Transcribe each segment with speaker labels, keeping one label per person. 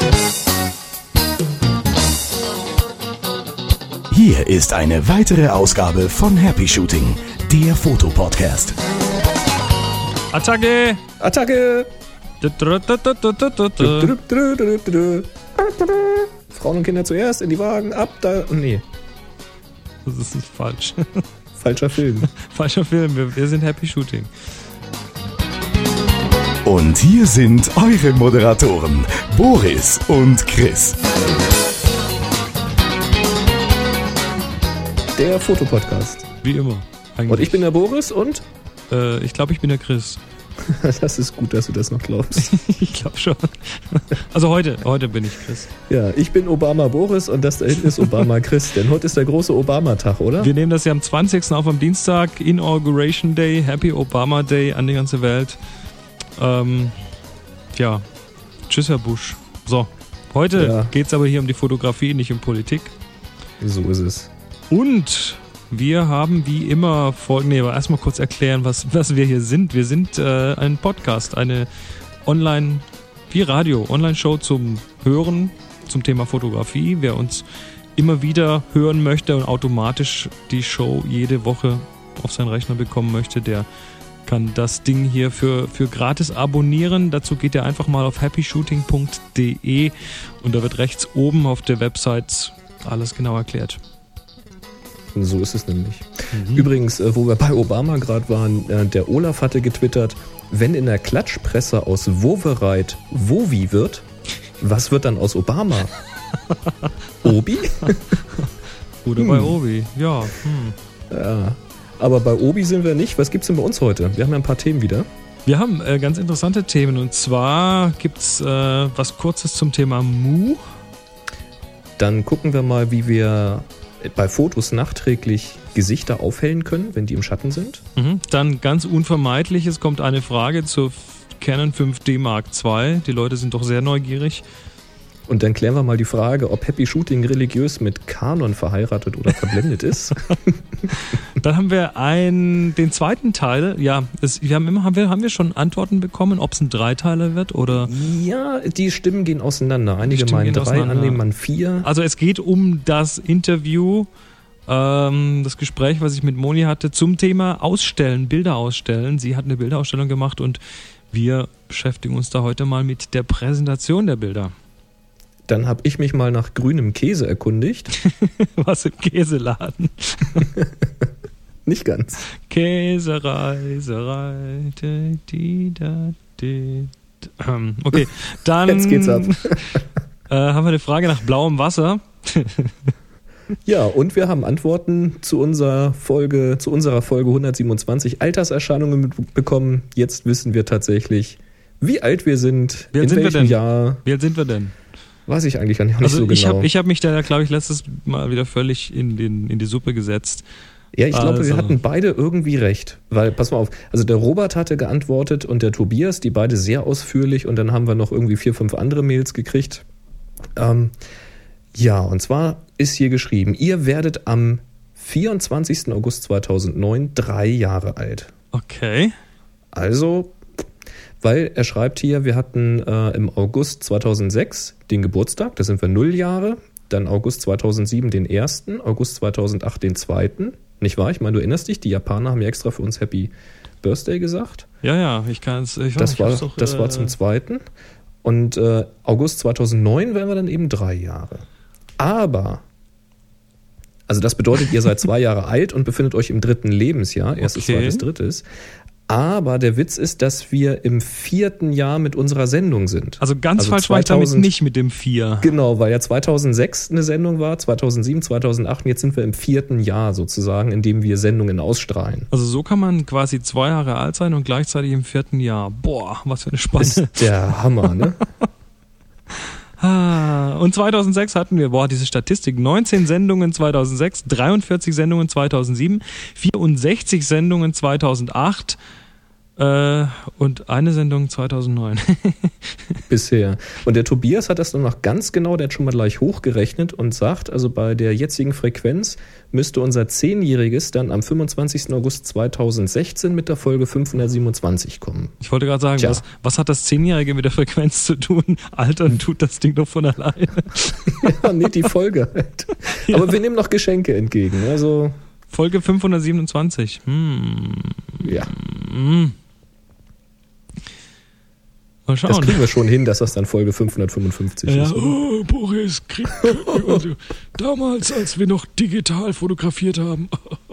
Speaker 1: Hier ist eine weitere Ausgabe von Happy Shooting, der Fotopodcast.
Speaker 2: Attacke!
Speaker 3: Attacke! Frauen und Kinder zuerst, in die Wagen, ab da. Nee.
Speaker 2: Das ist falsch.
Speaker 3: Falscher Film.
Speaker 2: Falscher Film, wir sind Happy Shooting.
Speaker 1: Und hier sind eure Moderatoren, Boris und Chris.
Speaker 3: Der Fotopodcast.
Speaker 2: Wie immer. Eigentlich.
Speaker 3: Und ich bin der Boris und?
Speaker 2: Ich glaube, ich bin der Chris.
Speaker 3: Das ist gut, dass du das noch glaubst.
Speaker 2: Ich glaube schon. Also heute bin ich Chris.
Speaker 3: Ja, ich bin Obama Boris und das da hinten ist Obama Chris. Denn heute ist der große Obama-Tag, oder?
Speaker 2: Wir nehmen das ja am 20. auf am Dienstag. Inauguration Day, Happy Obama Day an die ganze Welt. Ja, tschüss Herr Bush. So, heute geht's aber hier um die Fotografie, nicht um Politik.
Speaker 3: So ist es.
Speaker 2: Und wir haben wie immer aber erstmal kurz erklären, was wir hier sind. Wir sind ein Podcast, eine Online-Show zum Hören, zum Thema Fotografie. Wer uns immer wieder hören möchte und automatisch die Show jede Woche auf seinen Rechner bekommen möchte, der kann das Ding hier für gratis abonnieren. Dazu geht ihr einfach mal auf happyshooting.de und da wird rechts oben auf der Website alles genau erklärt.
Speaker 3: So ist es nämlich. Übrigens, wo wir bei Obama gerade waren, der Olaf hatte getwittert, wenn in der Klatschpresse aus Wovereit Wovi wird, was wird dann aus Obama? Obi?
Speaker 2: Oder bei Obi, ja.
Speaker 3: Ja. Aber bei Obi sind wir nicht. Was gibt's denn bei uns heute? Wir haben ja ein paar Themen wieder.
Speaker 2: Wir haben ganz interessante Themen und zwar gibt's was Kurzes zum Thema Mu.
Speaker 3: Dann gucken wir mal, wie wir bei Fotos nachträglich Gesichter aufhellen können, wenn die im Schatten sind.
Speaker 2: Dann ganz unvermeidlich, es kommt eine Frage zur Canon 5D Mark II. Die Leute sind doch sehr neugierig.
Speaker 3: Und dann klären wir mal die Frage, ob Happy Shooting religiös mit Kanon verheiratet oder verblendet ist.
Speaker 2: Dann haben wir den zweiten Teil. Ja, haben wir schon Antworten bekommen, ob es ein Dreiteiler wird oder?
Speaker 3: Ja, die Stimmen gehen auseinander. Einige meinen 3, andere meinen 4.
Speaker 2: Also es geht um das Interview, das Gespräch, was ich mit Moni hatte zum Thema Ausstellen, Bilder ausstellen. Sie hat eine Bilderausstellung gemacht und wir beschäftigen uns da heute mal mit der Präsentation der Bilder.
Speaker 3: Dann habe ich mich mal nach grünem Käse erkundigt.
Speaker 2: Was im Käseladen?
Speaker 3: Nicht ganz.
Speaker 2: Käsereiserei. Okay, dann
Speaker 3: jetzt geht's ab.
Speaker 2: Haben wir eine Frage nach blauem Wasser.
Speaker 3: Ja, und wir haben Antworten zu unserer Folge 127 Alterserscheinungen bekommen. Jetzt wissen wir tatsächlich, wie alt wir sind,
Speaker 2: Wie alt sind wir denn?
Speaker 3: Weiß ich eigentlich gar nicht so genau.
Speaker 2: Ich hab mich da, glaube ich, letztes Mal wieder völlig in die Suppe gesetzt.
Speaker 3: Ja, ich glaube, wir hatten beide irgendwie recht. Weil, pass mal auf, also der Robert hatte geantwortet und der Tobias, die beide sehr ausführlich und dann haben wir noch irgendwie 4, 5 andere Mails gekriegt. Ja, und zwar ist hier geschrieben, ihr werdet am 24. August 2009 3 Jahre alt.
Speaker 2: Okay.
Speaker 3: Also, weil er schreibt hier, wir hatten im August 2006 den Geburtstag, da sind wir 0 Jahre, dann August 2007 den 1., August 2008 den 2., nicht wahr? Ich meine, du erinnerst dich, die Japaner haben ja extra für uns Happy Birthday gesagt.
Speaker 2: Ja, ich kann es.
Speaker 3: Das war zum 2. Und August 2009 wären wir dann eben 3 Jahre. Aber, also das bedeutet, ihr seid 2 Jahre alt und befindet euch im 3. Lebensjahr, erstes, zweites, drittes. Aber der Witz ist, dass wir im 4. Jahr mit unserer Sendung sind.
Speaker 2: Also falsch war ich damit nicht mit dem 4.
Speaker 3: Genau, weil ja 2006 eine Sendung war, 2007, 2008 und jetzt sind wir im 4. Jahr sozusagen, in dem wir Sendungen ausstrahlen.
Speaker 2: Also so kann man quasi 2 Jahre alt sein und gleichzeitig im 4. Jahr. Boah, was für eine Spanne.
Speaker 3: Ist der Hammer, ne?
Speaker 2: Und 2006 hatten wir, diese Statistik, 19 Sendungen 2006, 43 Sendungen 2007, 64 Sendungen 2008, Und eine Sendung 2009.
Speaker 3: Bisher. Und der Tobias hat das dann noch ganz genau, der hat schon mal gleich hochgerechnet und sagt, also bei der jetzigen Frequenz müsste unser 10-Jähriges dann am 25. August 2016 mit der Folge 527 kommen.
Speaker 2: Ich wollte gerade sagen, was hat das 10-Jährige mit der Frequenz zu tun? Altern tut das Ding doch von alleine.
Speaker 3: Ja, nicht die Folge halt. Ja. Aber wir nehmen noch Geschenke entgegen. Also
Speaker 2: Folge 527.
Speaker 3: Ja.
Speaker 2: Mal schauen.
Speaker 3: Das kriegen wir schon hin, dass das dann Folge 555 ist.
Speaker 2: Oh, Boris, also, damals, als wir noch digital fotografiert haben.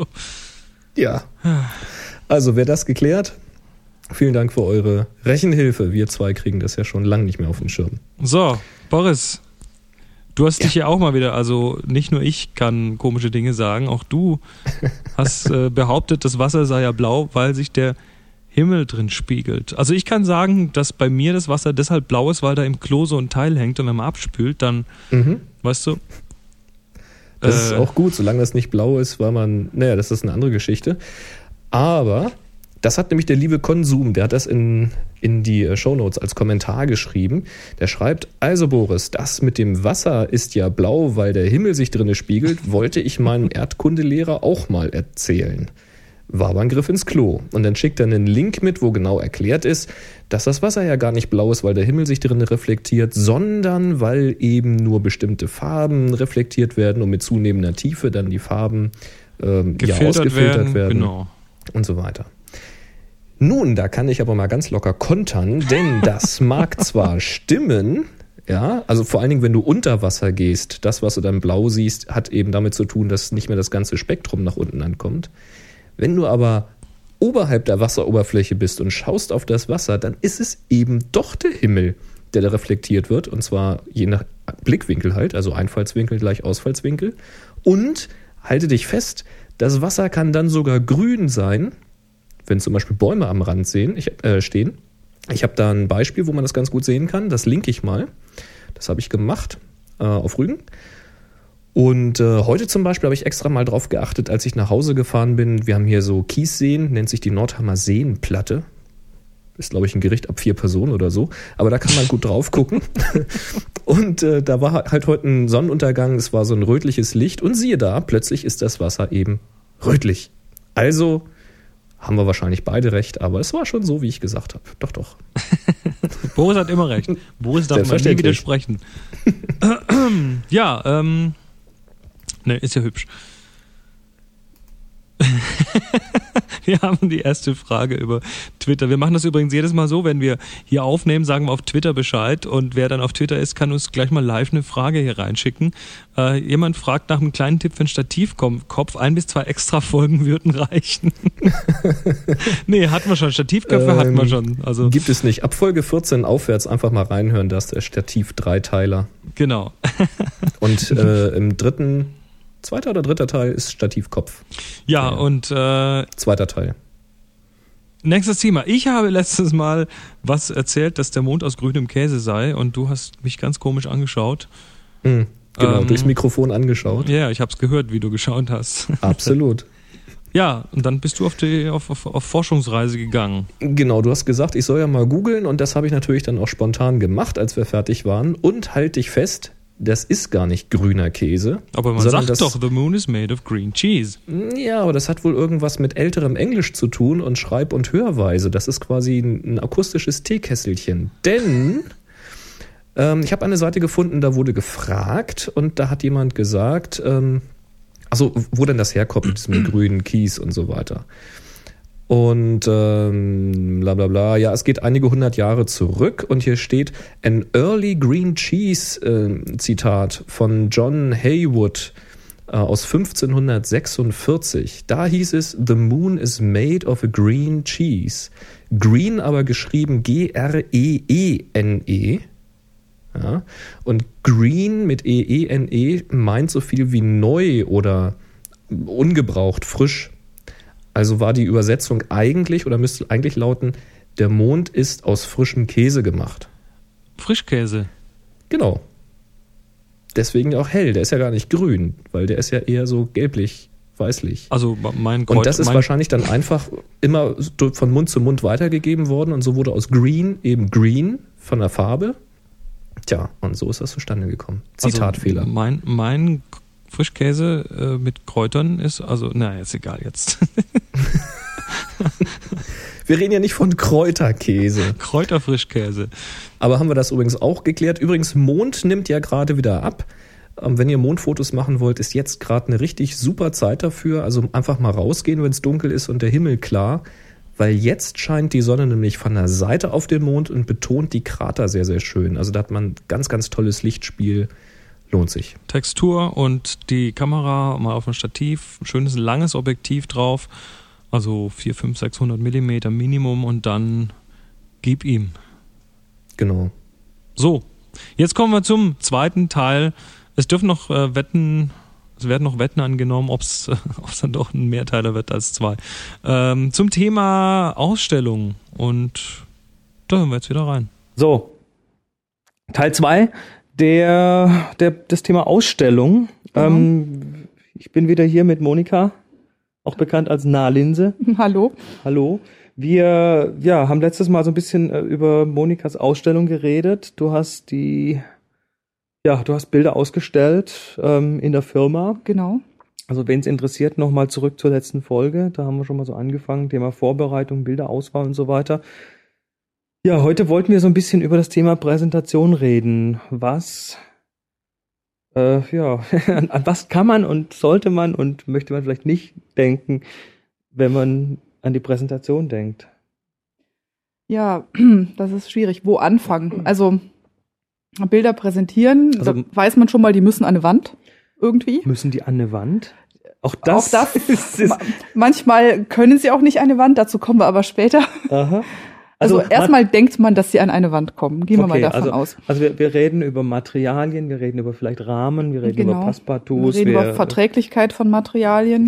Speaker 3: Ja. Also, wäre das geklärt? Vielen Dank für eure Rechenhilfe. Wir zwei kriegen das ja schon lange nicht mehr auf den Schirm.
Speaker 2: So, Boris, du hast dich ja auch mal wieder, also nicht nur ich kann komische Dinge sagen, auch du hast behauptet, das Wasser sei ja blau, weil sich der Himmel drin spiegelt. Also ich kann sagen, dass bei mir das Wasser deshalb blau ist, weil da im Klo so ein Teil hängt und wenn man abspült, dann, weißt du.
Speaker 3: Das ist auch gut, solange das nicht blau ist, das ist eine andere Geschichte. Aber das hat nämlich der liebe Konsum, der hat das in die Shownotes als Kommentar geschrieben. Der schreibt, also Boris, das mit dem Wasser ist ja blau, weil der Himmel sich drinne spiegelt, wollte ich meinem Erdkundelehrer auch mal erzählen. War aber ein Griff ins Klo. Und dann schickt er einen Link mit, wo genau erklärt ist, dass das Wasser ja gar nicht blau ist, weil der Himmel sich drin reflektiert, sondern weil eben nur bestimmte Farben reflektiert werden und mit zunehmender Tiefe dann die Farben ausgefiltert werden
Speaker 2: genau.
Speaker 3: Und so weiter. Nun, da kann ich aber mal ganz locker kontern, denn das mag zwar stimmen, ja, also vor allen Dingen, wenn du unter Wasser gehst, das, was du dann blau siehst, hat eben damit zu tun, dass nicht mehr das ganze Spektrum nach unten ankommt. Wenn du aber oberhalb der Wasseroberfläche bist und schaust auf das Wasser, dann ist es eben doch der Himmel, der da reflektiert wird. Und zwar je nach Blickwinkel halt, also Einfallswinkel gleich Ausfallswinkel. Und halte dich fest, das Wasser kann dann sogar grün sein, wenn zum Beispiel Bäume am Rand stehen. Ich habe da ein Beispiel, wo man das ganz gut sehen kann. Das linke ich mal. Das habe ich gemacht auf Rügen. Und heute zum Beispiel habe ich extra mal drauf geachtet, als ich nach Hause gefahren bin. Wir haben hier so Kiesseen, nennt sich die Nordhammer Seenplatte. Ist, glaube ich, ein Gericht ab 4 Personen oder so. Aber da kann man gut drauf gucken. Und da war halt heute ein Sonnenuntergang. Es war so ein rötliches Licht. Und siehe da, plötzlich ist das Wasser eben rötlich. Also haben wir wahrscheinlich beide recht. Aber es war schon so, wie ich gesagt habe. Doch, doch.
Speaker 2: Boris hat immer recht. Boris darf man nie widersprechen. Ja, ne, ist ja hübsch. Wir haben die erste Frage über Twitter. Wir machen das übrigens jedes Mal so, wenn wir hier aufnehmen, sagen wir auf Twitter Bescheid und wer dann auf Twitter ist, kann uns gleich mal live eine Frage hier reinschicken. Jemand fragt nach einem kleinen Tipp für einen Stativkopf. 1 bis 2 extra Folgen würden reichen. Nee, hatten wir schon. Stativköpfe hatten wir schon. Also
Speaker 3: gibt es nicht. Ab Folge 14 aufwärts einfach mal reinhören, da ist der Stativ-Dreiteiler.
Speaker 2: Genau.
Speaker 3: Und im zweiter oder dritter Teil ist Stativkopf.
Speaker 2: Ja, und
Speaker 3: zweiter Teil.
Speaker 2: Nächstes Thema. Ich habe letztes Mal was erzählt, dass der Mond aus grünem Käse sei und du hast mich ganz komisch angeschaut.
Speaker 3: Genau, durchs Mikrofon angeschaut.
Speaker 2: Ja, ich habe es gehört, wie du geschaut hast.
Speaker 3: Absolut.
Speaker 2: Ja, und dann bist du auf Forschungsreise gegangen.
Speaker 3: Genau, du hast gesagt, ich soll ja mal googeln und das habe ich natürlich dann auch spontan gemacht, als wir fertig waren. Und halt dich fest, das ist gar nicht grüner Käse.
Speaker 2: Aber man sagt doch, the moon is made of green cheese.
Speaker 3: Ja, aber das hat wohl irgendwas mit älterem Englisch zu tun und Schreib- und Hörweise. Das ist quasi ein akustisches Teekesselchen. Denn ich habe eine Seite gefunden, da wurde gefragt und da hat jemand gesagt, wo denn das herkommt mit diesem grünen Kies und so weiter. Und bla bla bla. Ja, es geht einige 100 Jahre zurück und hier steht an Early Green Cheese Zitat von John Haywood aus 1546. Da hieß es, the moon is made of a green cheese. Green aber geschrieben G-R-E-E-N-E. Ja, und green mit E-E-N-E meint so viel wie neu oder ungebraucht, frisch. Also war die Übersetzung eigentlich oder müsste eigentlich lauten, der Mond ist aus frischem Käse gemacht.
Speaker 2: Frischkäse?
Speaker 3: Genau. Deswegen auch hell. Der ist ja gar nicht grün, weil der ist ja eher so gelblich weißlich.
Speaker 2: Also mein
Speaker 3: Und das ist wahrscheinlich dann einfach immer von Mund zu Mund weitergegeben worden und so wurde aus Green eben Green von der Farbe. Tja, und so ist das zustande gekommen. Zitatfehler.
Speaker 2: Also mein Frischkäse mit Kräutern ist, also, na, ist egal jetzt.
Speaker 3: Wir reden ja nicht von Kräuterkäse.
Speaker 2: Kräuterfrischkäse.
Speaker 3: Aber haben wir das übrigens auch geklärt. Übrigens, Mond nimmt ja gerade wieder ab. Wenn ihr Mondfotos machen wollt, ist jetzt gerade eine richtig super Zeit dafür. Also einfach mal rausgehen, wenn es dunkel ist und der Himmel klar. Weil jetzt scheint die Sonne nämlich von der Seite auf den Mond und betont die Krater sehr, sehr schön. Also da hat man ganz, ganz tolles Lichtspiel. Lohnt sich.
Speaker 2: Textur und die Kamera mal auf ein Stativ, ein schönes langes Objektiv drauf. Also 400, 500, 600 Millimeter Minimum und dann gib ihm.
Speaker 3: Genau.
Speaker 2: So, jetzt kommen wir zum zweiten Teil. Es werden noch Wetten angenommen, ob es dann doch ein Mehrteiler wird als 2. Zum Thema Ausstellung und da hören wir jetzt wieder rein.
Speaker 4: So, Teil 2 das Thema Ausstellung. Ich bin wieder hier mit Monika, auch bekannt als Nahlinse.
Speaker 5: Hallo.
Speaker 4: Hallo. Wir haben letztes Mal so ein bisschen über Monikas Ausstellung geredet. Du hast Bilder ausgestellt in der Firma.
Speaker 5: Genau.
Speaker 4: Also wen es interessiert, nochmal zurück zur letzten Folge. Da haben wir schon mal so angefangen, Thema Vorbereitung, Bilderauswahl und so weiter. Ja, heute wollten wir so ein bisschen über das Thema Präsentation reden. An was kann man und sollte man und möchte man vielleicht nicht denken, wenn man an die Präsentation denkt?
Speaker 5: Ja, das ist schwierig. Wo anfangen? Also Bilder präsentieren, da weiß man schon mal, die müssen an eine Wand irgendwie.
Speaker 4: Müssen die an eine Wand? Auch das
Speaker 5: ist manchmal können sie auch nicht an eine Wand, dazu kommen wir aber später.
Speaker 4: Aha.
Speaker 5: Also erstmal denkt man, dass sie an eine Wand kommen. Gehen wir mal davon aus.
Speaker 4: Also wir reden über Materialien, wir reden über vielleicht Rahmen, wir reden über Passepartouts.
Speaker 5: Wir reden über Verträglichkeit von Materialien.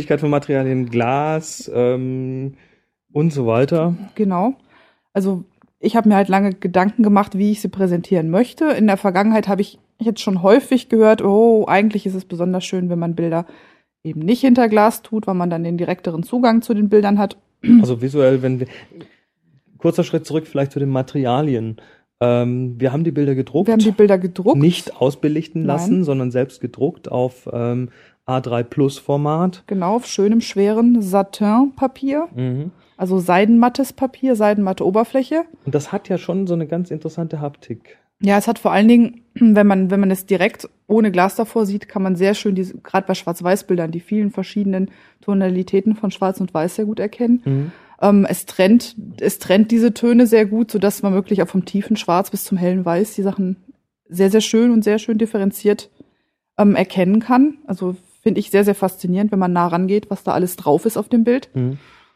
Speaker 4: Glas und so weiter.
Speaker 5: Genau. Also ich habe mir halt lange Gedanken gemacht, wie ich sie präsentieren möchte. In der Vergangenheit habe ich jetzt schon häufig gehört, eigentlich ist es besonders schön, wenn man Bilder eben nicht hinter Glas tut, weil man dann den direkteren Zugang zu den Bildern hat.
Speaker 4: Also visuell, kurzer Schritt zurück vielleicht zu den Materialien. Wir haben die Bilder gedruckt. Nicht ausbelichten lassen, sondern selbst gedruckt auf A3 Plus Format.
Speaker 5: Genau, auf schönem, schweren Satin-Papier.
Speaker 4: Mhm.
Speaker 5: Also seidenmattes Papier, seidenmatte Oberfläche.
Speaker 4: Und das hat ja schon so eine ganz interessante Haptik.
Speaker 5: Ja, es hat vor allen Dingen, wenn man es direkt ohne Glas davor sieht, kann man sehr schön gerade bei Schwarz-Weiß-Bildern die vielen verschiedenen Tonalitäten von Schwarz und Weiß sehr gut erkennen.
Speaker 4: Mhm.
Speaker 5: Es trennt diese Töne sehr gut, sodass man wirklich auch vom tiefen Schwarz bis zum hellen Weiß die Sachen sehr, sehr schön und sehr schön differenziert erkennen kann. Also finde ich sehr, sehr faszinierend, wenn man nah rangeht, was da alles drauf ist auf dem Bild.
Speaker 4: Mhm.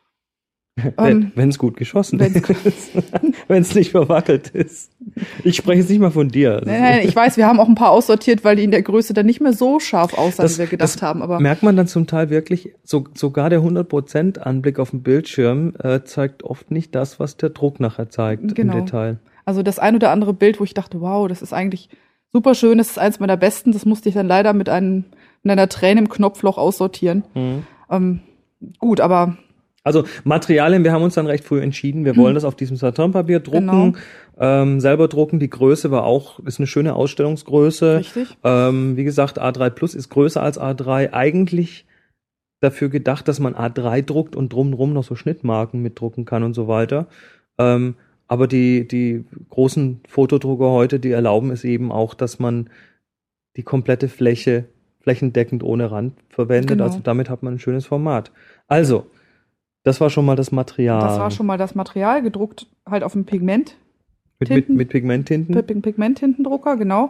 Speaker 4: Wenn es gut geschossen ist. Wenn es nicht verwackelt ist. Ich spreche jetzt nicht mal von dir.
Speaker 5: Nein, ich weiß, wir haben auch ein paar aussortiert, weil die in der Größe dann nicht mehr so scharf aussahen, wie wir gedacht haben. Aber
Speaker 4: merkt man dann zum Teil wirklich, sogar der 100% Anblick auf dem Bildschirm zeigt oft nicht das, was der Druck nachher zeigt im Detail.
Speaker 5: Also das ein oder andere Bild, wo ich dachte, wow, das ist eigentlich super schön, das ist eins meiner besten, das musste ich dann leider mit einer Träne im Knopfloch aussortieren.
Speaker 4: Mhm.
Speaker 5: Gut, aber
Speaker 4: also Materialien, wir haben uns dann recht früh entschieden, wir wollen das auf diesem Satinpapier drucken, selber drucken. Die Größe ist eine schöne Ausstellungsgröße.
Speaker 5: Richtig.
Speaker 4: Wie gesagt, A3 Plus ist größer als A3. Eigentlich dafür gedacht, dass man A3 druckt und drumherum noch so Schnittmarken mitdrucken kann und so weiter. Aber die großen Fotodrucker heute, die erlauben es eben auch, dass man die komplette Fläche flächendeckend ohne Rand verwendet.
Speaker 5: Genau.
Speaker 4: Also damit hat man ein schönes Format. Also, das war schon mal das Material.
Speaker 5: Das war schon mal das Material, gedruckt halt auf dem Pigment.
Speaker 4: Mit Pigmenttinten?
Speaker 5: Pigmenttintendrucker, genau.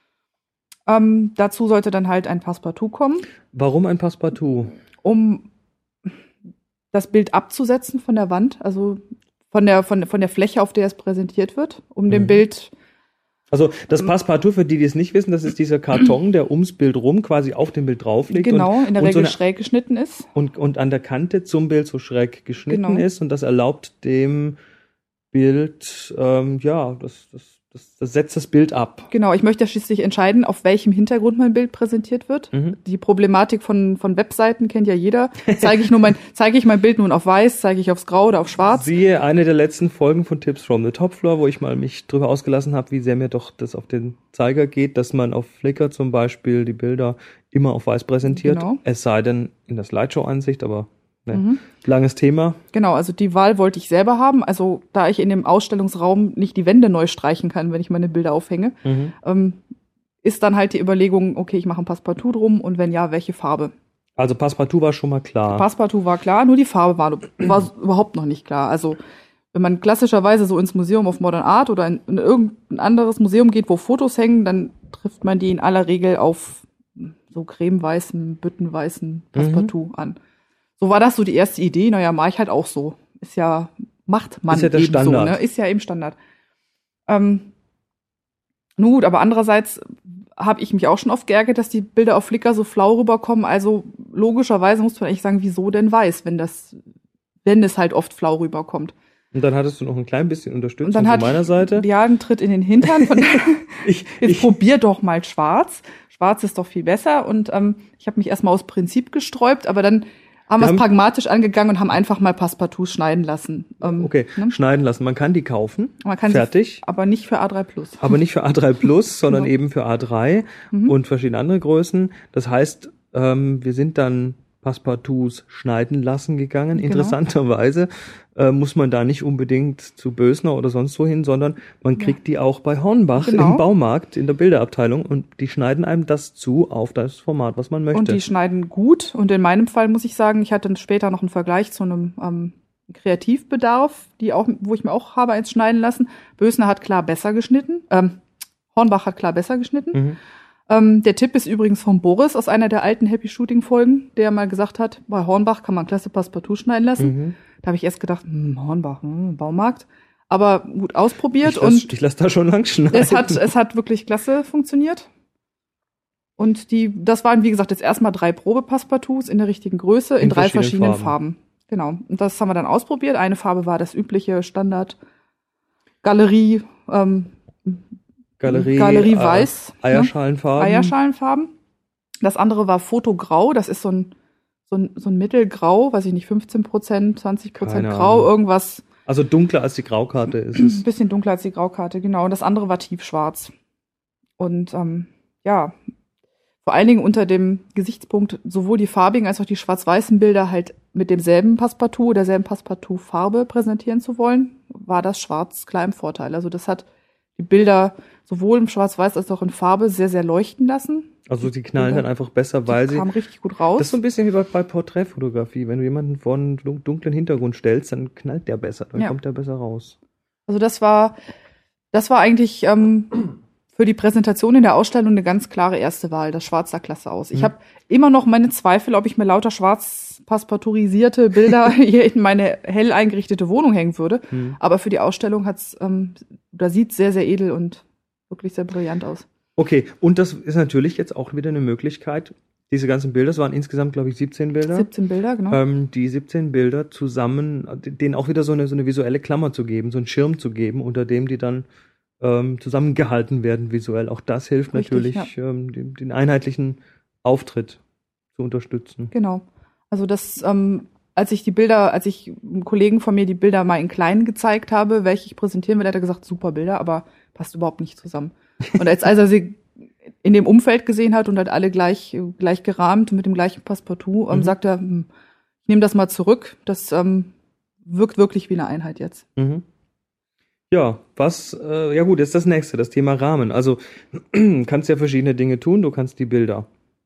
Speaker 5: Dazu sollte dann halt ein Passepartout kommen.
Speaker 4: Warum ein Passepartout?
Speaker 5: Um das Bild abzusetzen von der Wand, also von der Fläche, auf der es präsentiert wird, um dem Bild.
Speaker 4: Also das Passepartout, für die es nicht wissen, das ist dieser Karton, der ums Bild rum quasi auf dem Bild drauf liegt.
Speaker 5: Genau, in der Regel so schräg geschnitten ist.
Speaker 4: Und an der Kante zum Bild so schräg geschnitten ist. Und das erlaubt dem Bild, das das setzt das Bild ab.
Speaker 5: Genau, ich möchte ja schließlich entscheiden, auf welchem Hintergrund mein Bild präsentiert wird. Die Problematik von Webseiten kennt ja jeder. Zeige ich mein Bild nun auf weiß, zeige ich aufs Grau oder auf schwarz?
Speaker 4: Siehe eine der letzten Folgen von Tips from the Top Floor, wo ich mal mich drüber ausgelassen habe, wie sehr mir doch das auf den Zeiger geht, dass man auf Flickr zum Beispiel die Bilder immer auf weiß präsentiert.
Speaker 5: Genau.
Speaker 4: Es sei denn in der Slideshow-Ansicht, aber langes Thema.
Speaker 5: Genau, also die Wahl wollte ich selber haben. Also da ich in dem Ausstellungsraum nicht die Wände neu streichen kann, wenn ich meine Bilder aufhänge, ist dann halt die Überlegung, okay, ich mache ein Passepartout drum und wenn ja, welche Farbe?
Speaker 4: Also Passepartout war schon mal klar.
Speaker 5: Passepartout war klar, nur die Farbe war überhaupt noch nicht klar. Also wenn man klassischerweise so ins Museum of Modern Art oder in irgendein anderes Museum geht, wo Fotos hängen, dann trifft man die in aller Regel auf so cremeweißen, büttenweißen Passepartout an. So war das so die erste Idee. Naja, mache ich halt auch so. Macht man
Speaker 4: ist ja der
Speaker 5: eben
Speaker 4: Standard.
Speaker 5: so, ne? Ist ja eben Standard. Nun gut, aber andererseits habe ich mich auch schon oft geärgert, dass die Bilder auf Flickr so flau rüberkommen. Also logischerweise muss man eigentlich sagen, wieso denn weiß, wenn es halt oft flau rüberkommt.
Speaker 4: Und dann hattest du noch ein klein bisschen Unterstützung
Speaker 5: von
Speaker 4: meiner Seite.
Speaker 5: Ja, einen Tritt in den Hintern. Jetzt probier doch mal schwarz. Schwarz ist doch viel besser. Und ich habe mich erstmal aus Prinzip gesträubt, aber dann haben wir es pragmatisch angegangen und haben einfach mal Passepartouts schneiden lassen.
Speaker 4: Schneiden lassen. Man kann die kaufen.
Speaker 5: Man kann
Speaker 4: fertig.
Speaker 5: Aber nicht für A3+.
Speaker 4: Aber nicht für A3+, sondern eben für A3 und verschiedene andere Größen. Das heißt, wir sind dann Passepartouts schneiden lassen gegangen. Genau. Interessanterweise muss man da nicht unbedingt zu Bösner oder sonst wohin, sondern man kriegt die auch bei Hornbach im Baumarkt in der Bilderabteilung und die schneiden einem das zu auf das Format, was man möchte.
Speaker 5: Und die schneiden gut und in meinem Fall muss ich sagen, ich hatte später noch einen Vergleich zu einem Kreativbedarf, wo ich mir auch habe eins schneiden lassen. Bösner hat klar besser geschnitten, Hornbach hat klar besser geschnitten. Der Tipp ist übrigens von Boris aus einer der alten Happy Shooting Folgen, der mal gesagt hat, bei Hornbach kann man klasse Passepartout schneiden lassen. Da habe ich erst gedacht, Hornbach, Baumarkt. Aber gut ausprobiert
Speaker 4: ich lasse da schon lang schneiden.
Speaker 5: Es hat wirklich klasse funktioniert. Und das waren, wie gesagt, jetzt erstmal 3 Probe-Passepartouts in der richtigen Größe, in 3 verschiedenen Farben. Genau. Und das haben wir dann ausprobiert. Eine Farbe war das übliche Standard Galerie weiß.
Speaker 4: Eierschalenfarben.
Speaker 5: Eierschalenfarben. Das andere war Fotograu. Das ist so ein Mittelgrau, weiß ich nicht, 15%, 20% Grau, irgendwas.
Speaker 4: Also dunkler als die Graukarte ist es.
Speaker 5: Ein bisschen dunkler als die Graukarte, genau. Und das andere war tiefschwarz. Und vor allen Dingen unter dem Gesichtspunkt, sowohl die farbigen als auch die schwarz-weißen Bilder halt mit demselben Passepartout oder derselben Passepartout-Farbe präsentieren zu wollen, war das Schwarz klar im Vorteil. Also das hat die Bilder sowohl im Schwarz-Weiß als auch in Farbe sehr, sehr leuchten lassen.
Speaker 4: Also die knallen dann einfach besser, weil sie
Speaker 5: kamen richtig gut raus.
Speaker 4: Das ist so ein bisschen wie bei Porträtfotografie. Wenn du jemanden vor einen dunklen Hintergrund stellst, dann knallt der besser, dann kommt der besser raus.
Speaker 5: Also das war eigentlich für die Präsentation in der Ausstellung eine ganz klare erste Wahl. Das Schwarz sah klasse aus. Ich habe immer noch meine Zweifel, ob ich mir lauter schwarz passepartoutisierte Bilder hier in meine hell eingerichtete Wohnung hängen würde. Aber für die Ausstellung sieht sehr, sehr edel und wirklich sehr brillant aus.
Speaker 4: Okay, und das ist natürlich jetzt auch wieder eine Möglichkeit, diese ganzen Bilder, es waren insgesamt, glaube ich, 17 Bilder.
Speaker 5: 17 Bilder, genau.
Speaker 4: Die 17 Bilder zusammen, denen auch wieder so eine visuelle Klammer zu geben, so einen Schirm zu geben, unter dem die dann zusammengehalten werden visuell. Auch das hilft natürlich, den einheitlichen Auftritt zu unterstützen.
Speaker 5: Genau. Also das, als ich einem Kollegen von mir die Bilder mal in klein gezeigt habe, welche ich präsentieren will, hat er gesagt, super Bilder, aber passt überhaupt nicht zusammen. Und als er sie in dem Umfeld gesehen hat und halt alle gleich gerahmt und mit dem gleichen Passepartout, sagt er, ich nehme das mal zurück, das wirkt wirklich wie eine Einheit jetzt.
Speaker 4: Ja, gut, jetzt das nächste, das Thema Rahmen. Also kannst ja verschiedene Dinge tun, du kannst die Bilder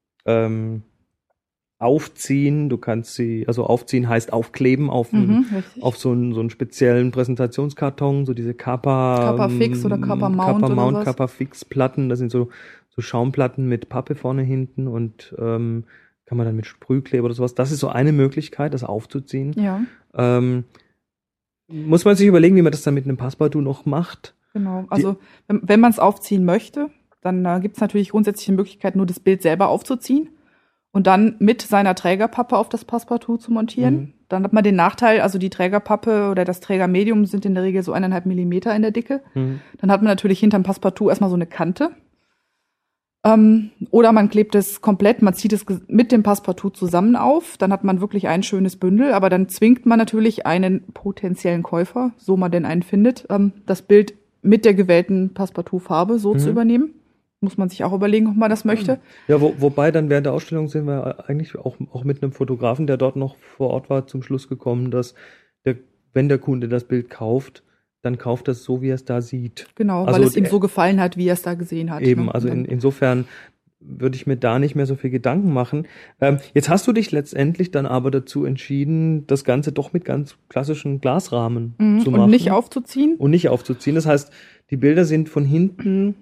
Speaker 4: aufziehen, du kannst sie, also aufziehen heißt aufkleben auf so einen speziellen Präsentationskarton, so diese
Speaker 5: Kappa-Fix oder Kappa-Mount
Speaker 4: Kappa-Fix-Platten, das sind so Schaumplatten mit Pappe vorne hinten und kann man dann mit Sprühkleber oder sowas, das ist so eine Möglichkeit, das aufzuziehen.
Speaker 5: Ja.
Speaker 4: Muss man sich überlegen, wie man das dann mit einem Passepartout noch macht.
Speaker 5: Genau, also wenn man es aufziehen möchte, dann gibt es natürlich grundsätzlich die Möglichkeit, nur das Bild selber aufzuziehen und dann mit seiner Trägerpappe auf das Passepartout zu montieren. Dann hat man den Nachteil, also die Trägerpappe oder das Trägermedium sind in der Regel so 1,5 Millimeter in der Dicke. Dann hat man natürlich hinterm Passepartout erstmal so eine Kante. Oder man klebt es komplett, man zieht es mit dem Passepartout zusammen auf. Dann hat man wirklich ein schönes Bündel, aber dann zwingt man natürlich einen potenziellen Käufer, so man denn einen findet, das Bild mit der gewählten Passepartout-Farbe so zu übernehmen. Muss man sich auch überlegen, ob man das möchte.
Speaker 4: Ja, wobei dann während der Ausstellung sind wir eigentlich auch mit einem Fotografen, der dort noch vor Ort war, zum Schluss gekommen, dass wenn der Kunde das Bild kauft, dann kauft er es so, wie er es da sieht.
Speaker 5: Genau,
Speaker 4: also
Speaker 5: weil es ihm so gefallen hat, wie er es da gesehen hat.
Speaker 4: Eben,
Speaker 5: ne?
Speaker 4: also insofern würde ich mir da nicht mehr so viel Gedanken machen. Jetzt hast du dich letztendlich dann aber dazu entschieden, das Ganze doch mit ganz klassischen Glasrahmen zu machen.
Speaker 5: Und nicht aufzuziehen.
Speaker 4: Das heißt, die Bilder sind von hinten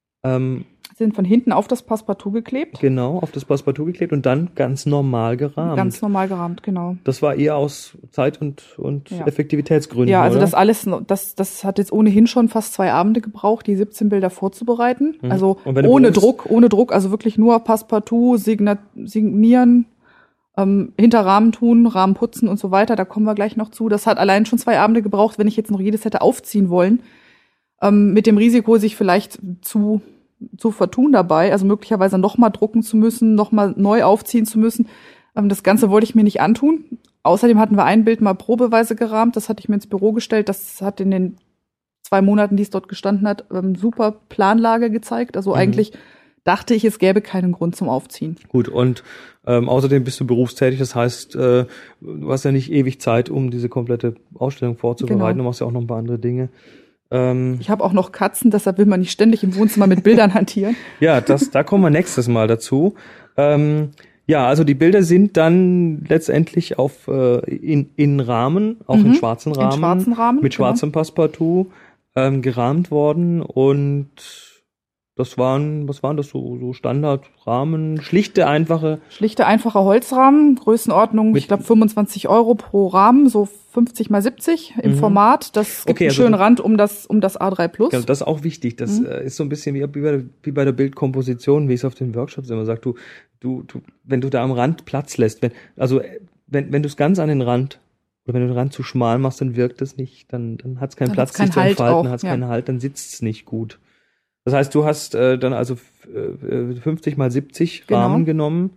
Speaker 5: auf das Passepartout geklebt.
Speaker 4: Genau, auf das Passepartout geklebt und dann ganz normal gerahmt.
Speaker 5: Ganz normal gerahmt, genau.
Speaker 4: Das war eher aus Zeit- und Effektivitätsgründen,
Speaker 5: ja, also
Speaker 4: oder?
Speaker 5: das alles, das hat jetzt ohnehin schon fast 2 Abende gebraucht, die 17 Bilder vorzubereiten. Also ohne Druck, also wirklich nur Passepartout, signieren, hinter Rahmen tun, Rahmen putzen und so weiter, da kommen wir gleich noch zu. Das hat allein schon 2 Abende gebraucht, wenn ich jetzt noch jedes hätte aufziehen wollen, mit dem Risiko, sich vielleicht zu vertun dabei, also möglicherweise nochmal drucken zu müssen, nochmal neu aufziehen zu müssen. Das Ganze wollte ich mir nicht antun. Außerdem hatten wir ein Bild mal probeweise gerahmt, das hatte ich mir ins Büro gestellt, das hat in den 2 Monaten, die es dort gestanden hat, super Planlage gezeigt. Also eigentlich dachte ich, es gäbe keinen Grund zum Aufziehen.
Speaker 4: Gut, und außerdem bist du berufstätig, das heißt, du hast ja nicht ewig Zeit, um diese komplette Ausstellung vorzubereiten,
Speaker 5: Genau.
Speaker 4: Du machst ja auch noch ein paar andere Dinge.
Speaker 5: Ich habe auch noch Katzen, deshalb will man nicht ständig im Wohnzimmer mit Bildern hantieren.
Speaker 4: Ja, da kommen wir nächstes Mal dazu. Ja, also die Bilder sind dann letztendlich in Rahmen, auch in schwarzen Rahmen,
Speaker 5: in schwarzen Rahmen,
Speaker 4: mit schwarzem Passepartout gerahmt worden und was waren das so Standardrahmen, schlichte, einfache
Speaker 5: Holzrahmen, Größenordnung, ich glaube 25 € pro Rahmen, so 50 mal 70 im Format. Das gibt einen schönen Rand um das A3 Plus.
Speaker 4: Ja, das ist auch wichtig. Das ist so ein bisschen wie bei der Bildkomposition, wie ich es auf den Workshops immer sage. Du, wenn du da am Rand Platz lässt, wenn du es ganz an den Rand oder wenn du den Rand zu schmal machst, dann wirkt es nicht, dann hat es keinen Platz, sich zu entfalten, hat es keinen Halt, dann sitzt es nicht gut. Das heißt, du hast dann also 50 mal 70 Rahmen genommen,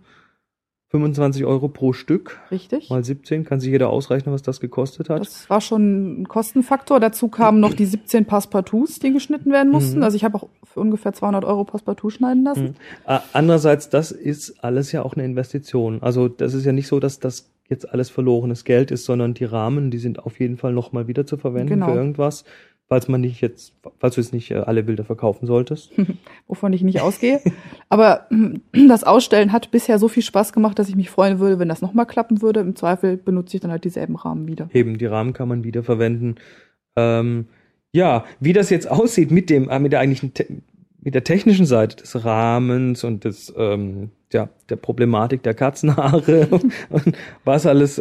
Speaker 4: 25 € pro Stück.
Speaker 5: Richtig.
Speaker 4: Mal 17, kann sich jeder ausrechnen, was das gekostet hat.
Speaker 5: Das war schon ein Kostenfaktor. Dazu kamen noch die 17 Passepartouts, die geschnitten werden mussten. Also ich habe auch für ungefähr 200 € Passepartout schneiden lassen.
Speaker 4: Andererseits, das ist alles ja auch eine Investition. Also das ist ja nicht so, dass das jetzt alles verlorenes Geld ist, sondern die Rahmen, die sind auf jeden Fall nochmal wieder zu verwenden für irgendwas. Falls du jetzt nicht alle Bilder verkaufen solltest.
Speaker 5: Wovon ich nicht ausgehe. Aber das Ausstellen hat bisher so viel Spaß gemacht, dass ich mich freuen würde, wenn das nochmal klappen würde. Im Zweifel benutze ich dann halt dieselben Rahmen wieder.
Speaker 4: Eben, die Rahmen kann man wieder verwenden. Ja, wie das jetzt aussieht mit der technischen Seite des Rahmens und der Problematik der Katzenhaare und was alles,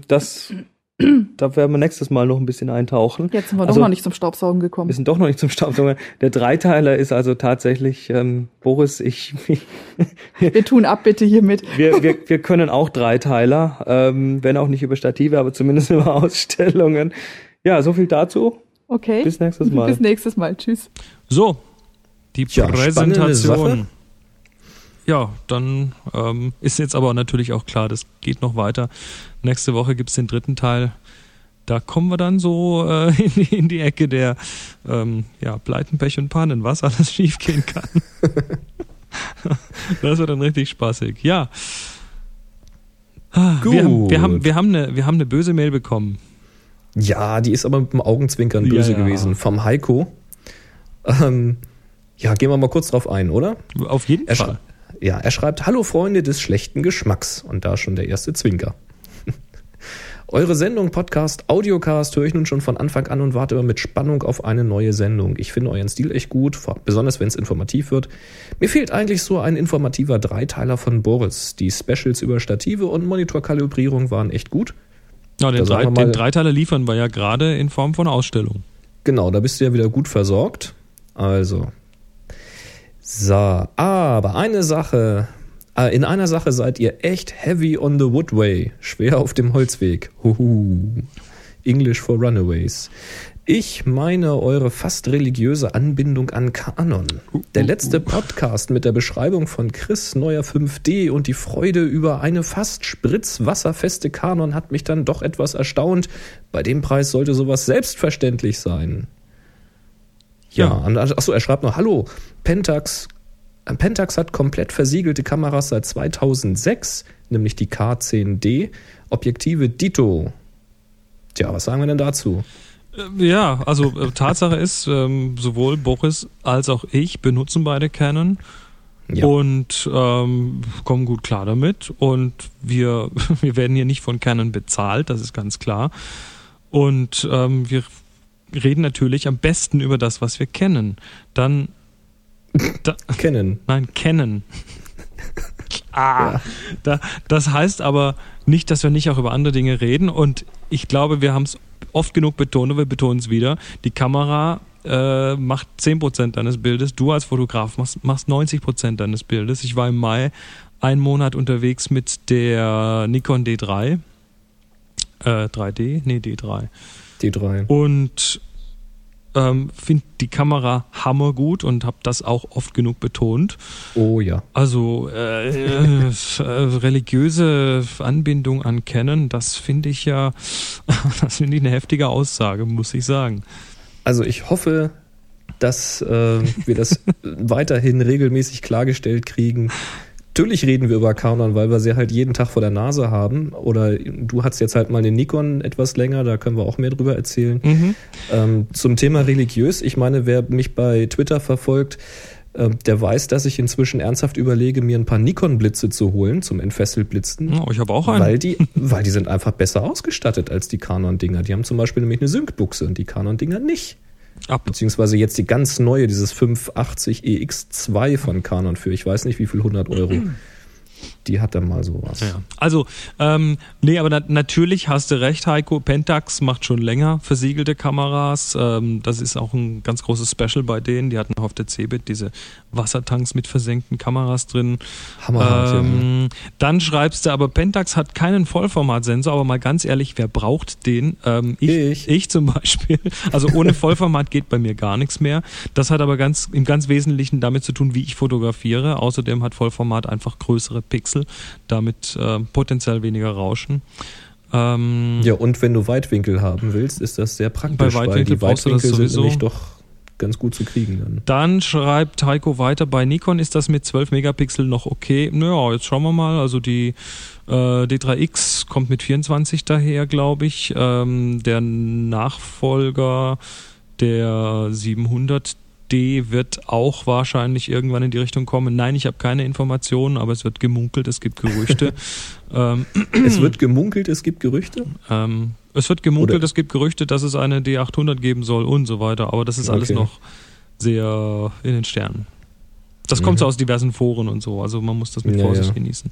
Speaker 4: da werden wir nächstes Mal noch ein bisschen eintauchen.
Speaker 5: Jetzt sind wir doch noch nicht zum Staubsaugen gekommen.
Speaker 4: Wir sind doch noch nicht zum Staubsaugen. Der Dreiteiler ist also tatsächlich, Boris,
Speaker 5: wir tun Abbitte hiermit.
Speaker 4: Wir können auch Dreiteiler, wenn auch nicht über Stative, aber zumindest über Ausstellungen. Ja, so viel dazu.
Speaker 5: Okay.
Speaker 4: Bis nächstes Mal.
Speaker 5: Bis nächstes Mal. Tschüss.
Speaker 2: So, die
Speaker 3: spannende Sache.
Speaker 2: Präsentation. Ja, dann ist jetzt aber natürlich auch klar, das geht noch weiter. Nächste Woche gibt's den 3. Teil. Da kommen wir dann so in die Ecke der Pleiten, Pech und Pannen, was alles schiefgehen kann. Das wird dann richtig spaßig. Ja.
Speaker 3: Gut.
Speaker 2: Wir haben eine böse Mail bekommen.
Speaker 3: Ja, die ist aber mit dem Augenzwinkern böse gewesen. Vom Heiko. Gehen wir mal kurz drauf ein, oder?
Speaker 2: Auf jeden Fall.
Speaker 3: Er schreibt, hallo Freunde des schlechten Geschmacks. Und da schon der erste Zwinker. Eure Sendung, Podcast, Audiocast höre ich nun schon von Anfang an und warte immer mit Spannung auf eine neue Sendung. Ich finde euren Stil echt gut, besonders wenn es informativ wird. Mir fehlt eigentlich so ein informativer Dreiteiler von Boris. Die Specials über Stative und Monitorkalibrierung waren echt gut.
Speaker 2: Ja, den Dreiteiler liefern wir ja gerade in Form von Ausstellung.
Speaker 3: Genau, da bist du ja wieder gut versorgt. Also, so, aber eine Sache In einer Sache seid ihr echt heavy on the woodway, schwer auf dem Holzweg. Huhu. English for Runaways. Ich meine eure fast religiöse Anbindung an Canon. Der letzte Podcast mit der Beschreibung von Chris' neuer 5D und die Freude über eine fast spritzwasserfeste Canon hat mich dann doch etwas erstaunt. Bei dem Preis sollte sowas selbstverständlich sein. Ja. Achso, er schreibt noch, hallo, Pentax hat komplett versiegelte Kameras seit 2006, nämlich die K10D, Objektive Dito. Tja, was sagen wir denn dazu?
Speaker 2: Ja, also Tatsache ist, sowohl Boris als auch ich benutzen beide Canon und kommen gut klar damit. Und wir werden hier nicht von Canon bezahlt, das ist ganz klar. Und wir reden natürlich am besten über das, was wir kennen.
Speaker 3: Kennen.
Speaker 2: Nein, kennen. Das heißt aber nicht, dass wir nicht auch über andere Dinge reden. Und ich glaube, wir haben es oft genug betont und wir betonen es wieder. Die Kamera macht 10% deines Bildes. Du als Fotograf machst 90% deines Bildes. Ich war im Mai einen Monat unterwegs mit der Nikon D3. D3.
Speaker 3: D3.
Speaker 2: Und finde die Kamera hammergut und habe das auch oft genug betont.
Speaker 3: Oh ja.
Speaker 2: Also religiöse Anbindung an Canon, das finde ich eine heftige Aussage, muss ich sagen.
Speaker 3: Also ich hoffe, dass wir das weiterhin regelmäßig klargestellt kriegen. Natürlich reden wir über Canon, weil wir sie halt jeden Tag vor der Nase haben. Oder du hast jetzt halt mal eine Nikon etwas länger, da können wir auch mehr drüber erzählen. Zum Thema religiös, ich meine, wer mich bei Twitter verfolgt, der weiß, dass ich inzwischen ernsthaft überlege, mir ein paar Nikon-Blitze zu holen zum Entfesselblitzen.
Speaker 2: Oh, ich habe auch einen.
Speaker 3: Weil die sind einfach besser ausgestattet als die Canon-Dinger. Die haben zum Beispiel nämlich eine Sync-Buchse und die Canon-Dinger nicht. Beziehungsweise jetzt die ganz neue, dieses 580 EX2 von Canon für, ich weiß nicht wie viel, 100 Euro. Die hat dann mal sowas.
Speaker 2: Ja. Also, aber natürlich hast du recht, Heiko. Pentax macht schon länger versiegelte Kameras. Das ist auch ein ganz großes Special bei denen. Die hatten auf der CeBIT diese Wassertanks mit versenkten Kameras drin.
Speaker 3: Hammerhart, ja.
Speaker 2: Dann schreibst du, aber Pentax hat keinen Vollformatsensor, aber mal ganz ehrlich, wer braucht den? Ich zum Beispiel. Also ohne Vollformat geht bei mir gar nichts mehr. Das hat aber im ganz Wesentlichen damit zu tun, wie ich fotografiere. Außerdem hat Vollformat einfach größere Pixel, damit potenziell weniger Rauschen.
Speaker 3: Ja, und wenn du Weitwinkel haben willst, ist das sehr praktisch,
Speaker 2: bei Weitwinkel
Speaker 3: weil die Weitwinkel
Speaker 2: sind
Speaker 3: nämlich doch ganz gut zu kriegen.
Speaker 2: Dann schreibt Heiko weiter, bei Nikon ist das mit 12 Megapixel noch okay. Naja, jetzt schauen wir mal. Also die D3X kommt mit 24 daher, glaube ich. Der Nachfolger der 700D wird auch wahrscheinlich irgendwann in die Richtung kommen. Nein, ich habe keine Informationen, aber es wird gemunkelt, es gibt Gerüchte.
Speaker 3: Es wird gemunkelt, es gibt Gerüchte?
Speaker 2: Es wird gemunkelt, es gibt Gerüchte, dass es eine D800 geben soll und so weiter, aber das ist alles noch sehr in den Sternen. Das kommt so aus diversen Foren und so, also man muss das mit Vorsicht genießen.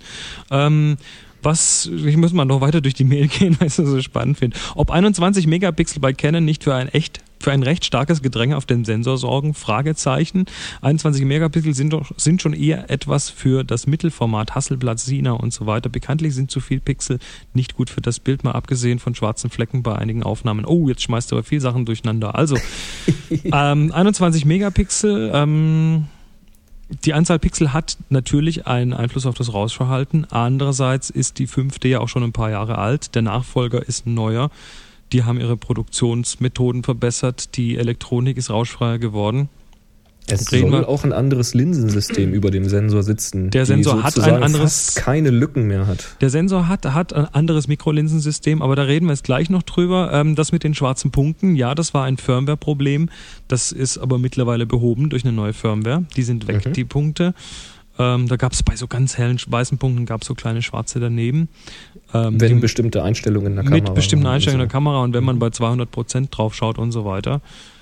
Speaker 2: Ich muss mal noch weiter durch die Mail gehen, weil ich es so spannend finde. Ob 21 Megapixel bei Canon nicht für ein recht starkes Gedränge auf den Sensor sorgen? Fragezeichen. 21 Megapixel sind schon eher etwas für das Mittelformat, Hasselblad, Sina und so weiter. Bekanntlich sind zu viel Pixel nicht gut für das Bild, mal abgesehen von schwarzen Flecken bei einigen Aufnahmen. Oh, jetzt schmeißt du aber viel Sachen durcheinander. Also, 21 Megapixel, die Anzahl Pixel hat natürlich einen Einfluss auf das Rauschverhalten. Andererseits ist die 5D ja auch schon ein paar Jahre alt. Der Nachfolger ist neuer. Die haben ihre Produktionsmethoden verbessert. Die Elektronik ist rauschfreier geworden.
Speaker 3: Es soll auch ein anderes Linsensystem über dem Sensor sitzen.
Speaker 2: Der Sensor hat ein anderes,
Speaker 3: fast keine Lücken mehr hat.
Speaker 2: Der Sensor hat ein anderes Mikrolinsensystem, aber da reden wir jetzt gleich noch drüber. Das mit den schwarzen Punkten, ja, das war ein Firmware-Problem. Das ist aber mittlerweile behoben durch eine neue Firmware. Die sind weg, die Punkte. Da gab es bei so ganz hellen weißen Punkten gab es so kleine schwarze daneben.
Speaker 3: Wenn bestimmte Einstellungen in der Kamera.
Speaker 2: Mit bestimmten Einstellungen in der Kamera und wenn man bei 200% drauf schaut und so weiter.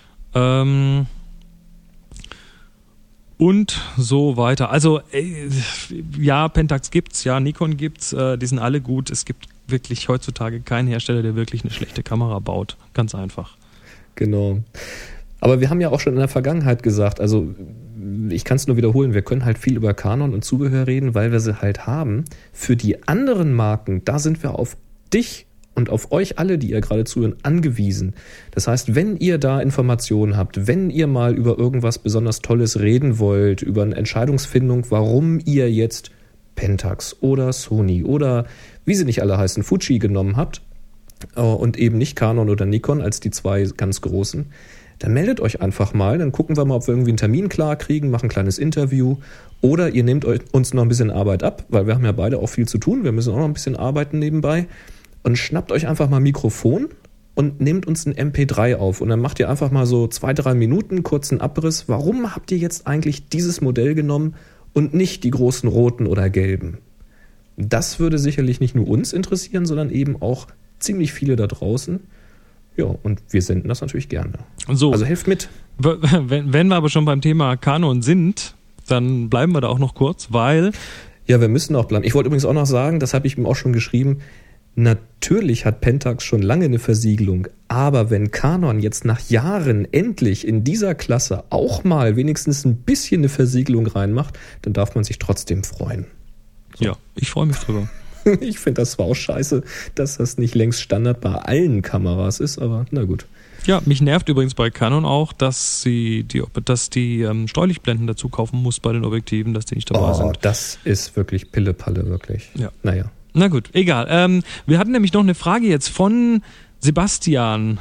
Speaker 2: Und so weiter. Also ja, Pentax gibt's, ja, Nikon gibt's, die sind alle gut. Es gibt wirklich heutzutage keinen Hersteller, der wirklich eine schlechte Kamera baut. Ganz einfach.
Speaker 3: Genau. Aber wir haben ja auch schon in der Vergangenheit gesagt, also ich kann es nur wiederholen, wir können halt viel über Canon und Zubehör reden, weil wir sie halt haben. Für die anderen Marken, da sind wir auf dich und auf euch alle, die ihr gerade zuhören, angewiesen. Das heißt, wenn ihr da Informationen habt, wenn ihr mal über irgendwas besonders Tolles reden wollt, über eine Entscheidungsfindung, warum ihr jetzt Pentax oder Sony oder wie sie nicht alle heißen, Fuji genommen habt und eben nicht Canon oder Nikon als die zwei ganz großen, dann meldet euch einfach mal, dann gucken wir mal, ob wir irgendwie einen Termin klar kriegen, machen ein kleines Interview oder ihr nehmt uns noch ein bisschen Arbeit ab, weil wir haben ja beide auch viel zu tun, wir müssen auch noch ein bisschen arbeiten nebenbei und schnappt euch einfach mal ein Mikrofon und nehmt uns ein MP3 auf und dann macht ihr einfach mal so 2-3 Minuten kurzen Abriss, warum habt ihr jetzt eigentlich dieses Modell genommen und nicht die großen roten oder gelben? Das würde sicherlich nicht nur uns interessieren, sondern eben auch ziemlich viele da draußen. Ja, und wir senden das natürlich gerne.
Speaker 2: So,
Speaker 3: also helft mit.
Speaker 2: Wenn wir aber schon beim Thema Canon sind, dann bleiben wir da auch noch kurz, weil...
Speaker 3: Ja, wir müssen auch bleiben. Ich wollte übrigens auch noch sagen, das habe ich ihm auch schon geschrieben, natürlich hat Pentax schon lange eine Versiegelung, aber wenn Canon jetzt nach Jahren endlich in dieser Klasse auch mal wenigstens ein bisschen eine Versiegelung reinmacht, dann darf man sich trotzdem freuen. So.
Speaker 2: Ja, ich freue mich drüber.
Speaker 3: Ich finde das zwar auch scheiße, dass das nicht längst Standard bei allen Kameras ist, aber na gut.
Speaker 2: Ja, mich nervt übrigens bei Canon auch, dass die Streulichtblenden dazu kaufen muss bei den Objektiven, dass die nicht dabei sind.
Speaker 3: Das ist wirklich Pille-Palle, wirklich.
Speaker 2: Ja.
Speaker 3: Naja.
Speaker 2: Na gut, egal. Wir hatten nämlich noch eine Frage jetzt von Sebastian.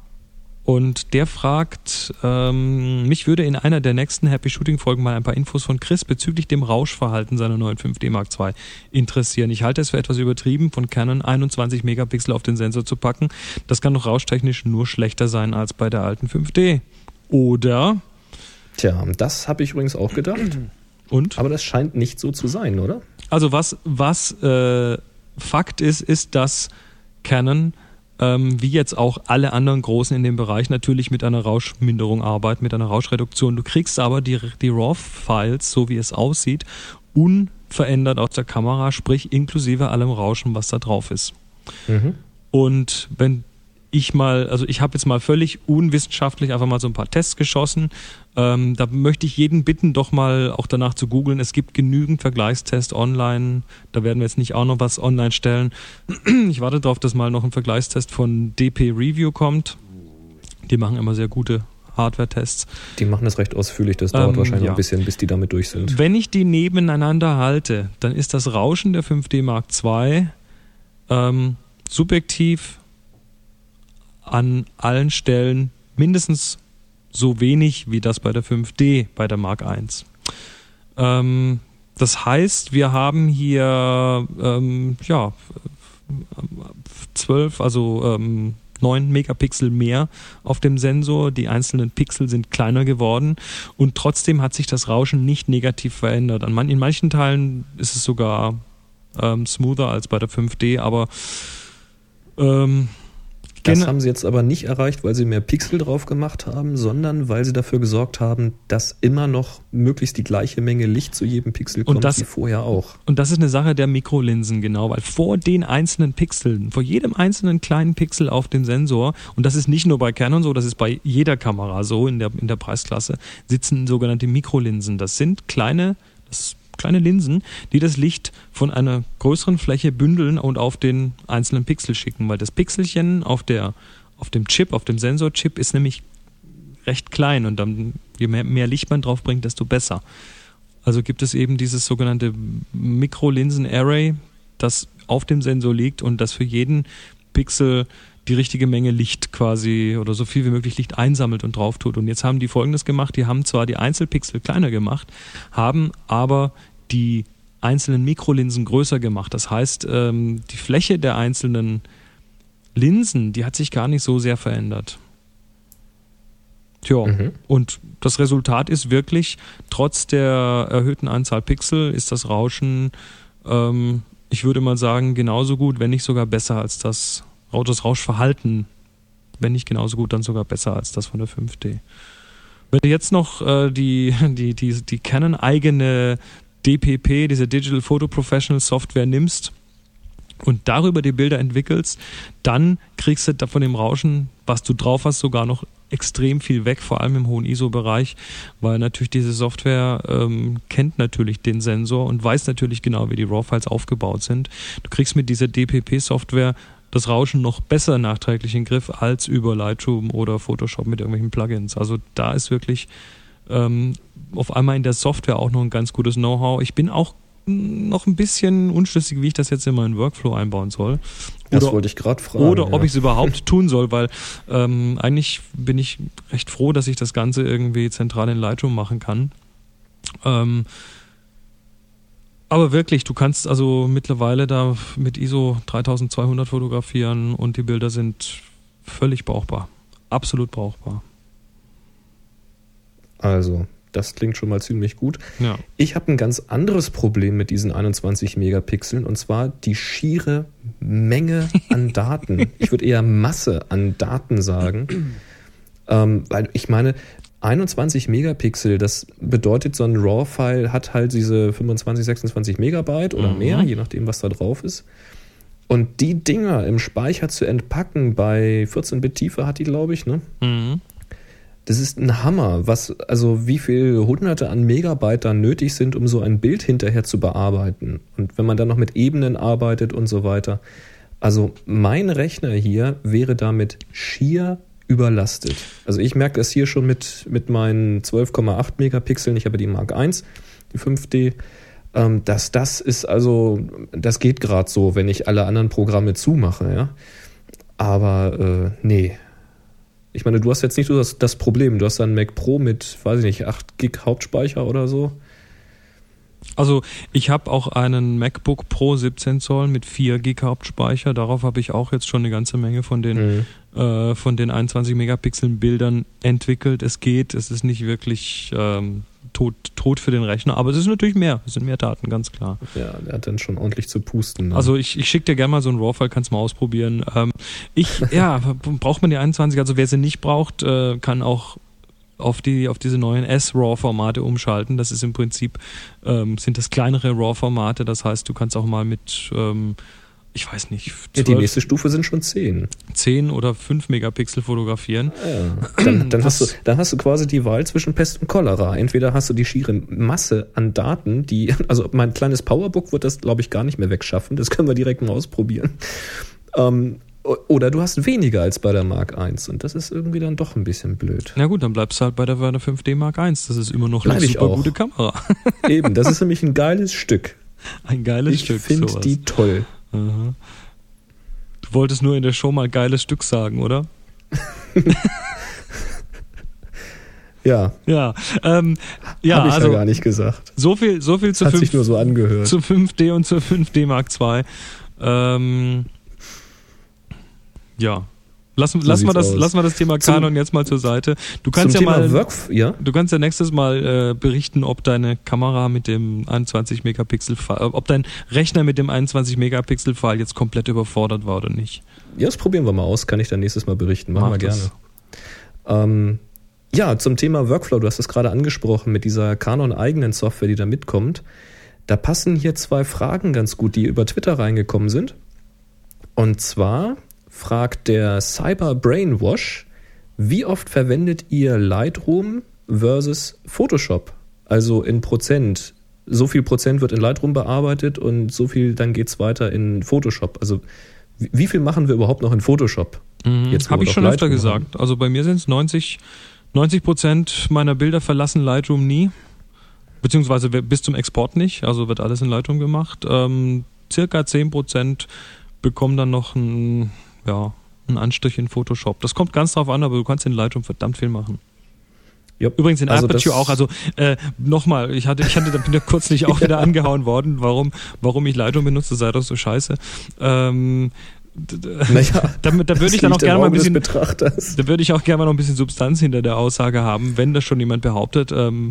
Speaker 2: Und der fragt, mich würde in einer der nächsten Happy Shooting Folgen mal ein paar Infos von Chris bezüglich dem Rauschverhalten seiner neuen 5D Mark II interessieren. Ich halte es für etwas übertrieben, von Canon 21 Megapixel auf den Sensor zu packen. Das kann doch rauschtechnisch nur schlechter sein als bei der alten 5D. Oder?
Speaker 3: Tja, das habe ich übrigens auch gedacht.
Speaker 2: Und?
Speaker 3: Aber das scheint nicht so zu sein, oder?
Speaker 2: Also was Fakt ist, dass Canon wie jetzt auch alle anderen Großen in dem Bereich natürlich mit einer Rauschminderung arbeiten, mit einer Rauschreduktion. Du kriegst aber die RAW-Files, so wie es aussieht, unverändert aus der Kamera, sprich inklusive allem Rauschen, was da drauf ist. Mhm. Und wenn ich habe jetzt mal völlig unwissenschaftlich einfach mal so ein paar Tests geschossen. Da möchte ich jeden bitten, doch mal auch danach zu googeln. Es gibt genügend Vergleichstests online. Da werden wir jetzt nicht auch noch was online stellen. Ich warte darauf, dass mal noch ein Vergleichstest von DP Review kommt. Die machen immer sehr gute Hardware-Tests.
Speaker 3: Die machen das recht ausführlich. Das dauert wahrscheinlich noch ein bisschen, bis die damit durch sind.
Speaker 2: Wenn ich die nebeneinander halte, dann ist das Rauschen der 5D Mark II subjektiv an allen Stellen mindestens so wenig wie das bei der 5D, bei der Mark I. Das heißt, wir haben hier 12, also 9 Megapixel mehr auf dem Sensor. Die einzelnen Pixel sind kleiner geworden und trotzdem hat sich das Rauschen nicht negativ verändert. In manchen Teilen ist es sogar smoother als bei der 5D, aber
Speaker 3: das haben sie jetzt aber nicht erreicht, weil sie mehr Pixel drauf gemacht haben, sondern weil sie dafür gesorgt haben, dass immer noch möglichst die gleiche Menge Licht zu jedem Pixel kommt, wie vorher auch.
Speaker 2: Und das ist eine Sache der Mikrolinsen, genau, weil vor den einzelnen Pixeln, vor jedem einzelnen kleinen Pixel auf dem Sensor, und das ist nicht nur bei Canon so, das ist bei jeder Kamera so in der Preisklasse, sitzen sogenannte Mikrolinsen. Das sind kleine Linsen, die das Licht von einer größeren Fläche bündeln und auf den einzelnen Pixel schicken, weil das Pixelchen auf dem Chip, auf dem Sensorchip ist nämlich recht klein und dann je mehr Licht man drauf bringt, desto besser. Also gibt es eben dieses sogenannte Mikrolinsen-Array, das auf dem Sensor liegt und das für jeden Pixel die richtige Menge Licht quasi oder so viel wie möglich Licht einsammelt und drauf tut. Und jetzt haben die Folgendes gemacht, die haben zwar die Einzelpixel kleiner gemacht, haben aber die einzelnen Mikrolinsen größer gemacht. Das heißt, die Fläche der einzelnen Linsen, die hat sich gar nicht so sehr verändert. Tja, und das Resultat ist wirklich, trotz der erhöhten Anzahl Pixel ist das Rauschen, ich würde mal sagen, genauso gut, wenn nicht sogar besser als das Rauschverhalten, wenn nicht genauso gut, dann sogar besser als das von der 5D. Wenn du jetzt noch die Canon-eigene DPP, diese Digital Photo Professional Software nimmst und darüber die Bilder entwickelst, dann kriegst du von dem Rauschen, was du drauf hast, sogar noch extrem viel weg, vor allem im hohen ISO-Bereich, weil natürlich diese Software kennt natürlich den Sensor und weiß natürlich genau, wie die RAW-Files aufgebaut sind. Du kriegst mit dieser DPP-Software das Rauschen noch besser nachträglich in den Griff als über Lightroom oder Photoshop mit irgendwelchen Plugins. Also da ist wirklich auf einmal in der Software auch noch ein ganz gutes Know-how. Ich bin auch noch ein bisschen unschlüssig, wie ich das jetzt in meinen Workflow einbauen soll.
Speaker 3: Das wollte ich gerade fragen.
Speaker 2: Oder ob ich es überhaupt tun soll, weil eigentlich bin ich recht froh, dass ich das Ganze irgendwie zentral in Lightroom machen kann. Aber wirklich, du kannst also mittlerweile da mit ISO 3200 fotografieren und die Bilder sind völlig brauchbar. Absolut brauchbar.
Speaker 3: Also, das klingt schon mal ziemlich gut.
Speaker 2: Ja.
Speaker 3: Ich habe ein ganz anderes Problem mit diesen 21 Megapixeln und zwar die schiere Menge an Daten. Ich würde eher Masse an Daten sagen. Weil ich meine, 21 Megapixel, das bedeutet, so ein RAW-File hat halt diese 25, 26 Megabyte oder mehr, je nachdem, was da drauf ist. Und die Dinger im Speicher zu entpacken bei 14-Bit Tiefe hat die, glaube ich, ne?
Speaker 2: Mhm.
Speaker 3: Das ist ein Hammer, also wie viel Hunderte an Megabyte da nötig sind, um so ein Bild hinterher zu bearbeiten. Und wenn man dann noch mit Ebenen arbeitet und so weiter. Also mein Rechner hier wäre damit schier überlastet. Also ich merke das hier schon mit meinen 12,8 Megapixeln. Ich habe die Mark I, die 5D. Das ist also, das geht gerade so, wenn ich alle anderen Programme zumache, ja. Aber nee. Ich meine, du hast jetzt nicht so das Problem. Du hast einen Mac Pro mit, weiß ich nicht, 8 Gig Hauptspeicher oder so.
Speaker 2: Also ich habe auch einen MacBook Pro 17 Zoll mit 4 Gig Hauptspeicher. Darauf habe ich auch jetzt schon eine ganze Menge von den 21 Megapixeln Bildern entwickelt. Es geht, es ist nicht wirklich tot für den Rechner, aber es ist natürlich mehr. Es sind mehr Daten, ganz klar.
Speaker 3: Ja, der hat dann schon ordentlich zu pusten. Ne?
Speaker 2: Also ich schicke dir gerne mal so ein RAW-File, kannst mal ausprobieren. Braucht man die 21? Also wer sie nicht braucht, kann auch auf diese neuen S-RAW-Formate umschalten. Das ist im Prinzip, sind das kleinere RAW-Formate. Das heißt, du kannst auch mal mit, ich weiß nicht, 12,
Speaker 3: die nächste Stufe sind schon 10.
Speaker 2: 10 oder 5 Megapixel fotografieren.
Speaker 3: Ja. Dann hast du quasi die Wahl zwischen Pest und Cholera. Entweder hast du die schiere Masse an Daten, also mein kleines Powerbook wird das, glaube ich, gar nicht mehr wegschaffen. Das können wir direkt mal ausprobieren. Oder du hast weniger als bei der Mark I und das ist irgendwie dann doch ein bisschen blöd.
Speaker 2: Na gut, dann bleibst du halt bei der Werner 5D Mark I. Das ist immer noch eine super gute Kamera.
Speaker 3: Eben, das ist nämlich ein geiles Stück.
Speaker 2: Ein geiles Stück.
Speaker 3: Ich finde die toll.
Speaker 2: Aha. Du wolltest nur in der Show mal geiles Stück sagen, oder?
Speaker 3: Ja.
Speaker 2: Ja,
Speaker 3: habe ich
Speaker 2: also
Speaker 3: ja gar nicht gesagt.
Speaker 2: So viel zu
Speaker 3: Hat sich nur so angehört.
Speaker 2: Zu 5D und zur 5D Mark II. Ja. Lassen wir das Thema Canon jetzt mal zur Seite. Du kannst ja mal, du kannst ja nächstes Mal berichten, ob deine Kamera mit dem 21 Megapixel, ob dein Rechner mit dem 21 Megapixel File jetzt komplett überfordert war oder nicht.
Speaker 3: Ja, das probieren wir mal aus. Kann ich dann nächstes Mal berichten. Machen wir gerne. Ja, zum Thema Workflow. Du hast es gerade angesprochen mit dieser Canon eigenen Software, die da mitkommt. Da passen hier 2 Fragen ganz gut, die über Twitter reingekommen sind. Und zwar fragt der Cyber Brainwash, wie oft verwendet ihr Lightroom versus Photoshop? Also in Prozent. So viel Prozent wird in Lightroom bearbeitet und so viel dann geht's weiter in Photoshop. Also wie viel machen wir überhaupt noch in Photoshop?
Speaker 2: Habe ich schon öfter gesagt. Also bei mir sind es 90% meiner Bilder verlassen Lightroom nie. Beziehungsweise bis zum Export nicht. Also wird alles in Lightroom gemacht. Circa 10% bekommen dann noch einen Anstrich in Photoshop. Das kommt ganz drauf an, aber du kannst in Lightroom verdammt viel machen. Yep. Übrigens in Aperture auch. Also nochmal, ich bin ja kürzlich auch wieder angehauen worden, warum ich Lightroom benutze, sei doch so scheiße. Da würde ich dann auch gerne mal ein bisschen, da würde ich auch gerne mal noch ein bisschen Substanz hinter der Aussage haben, wenn das schon jemand behauptet. Wenn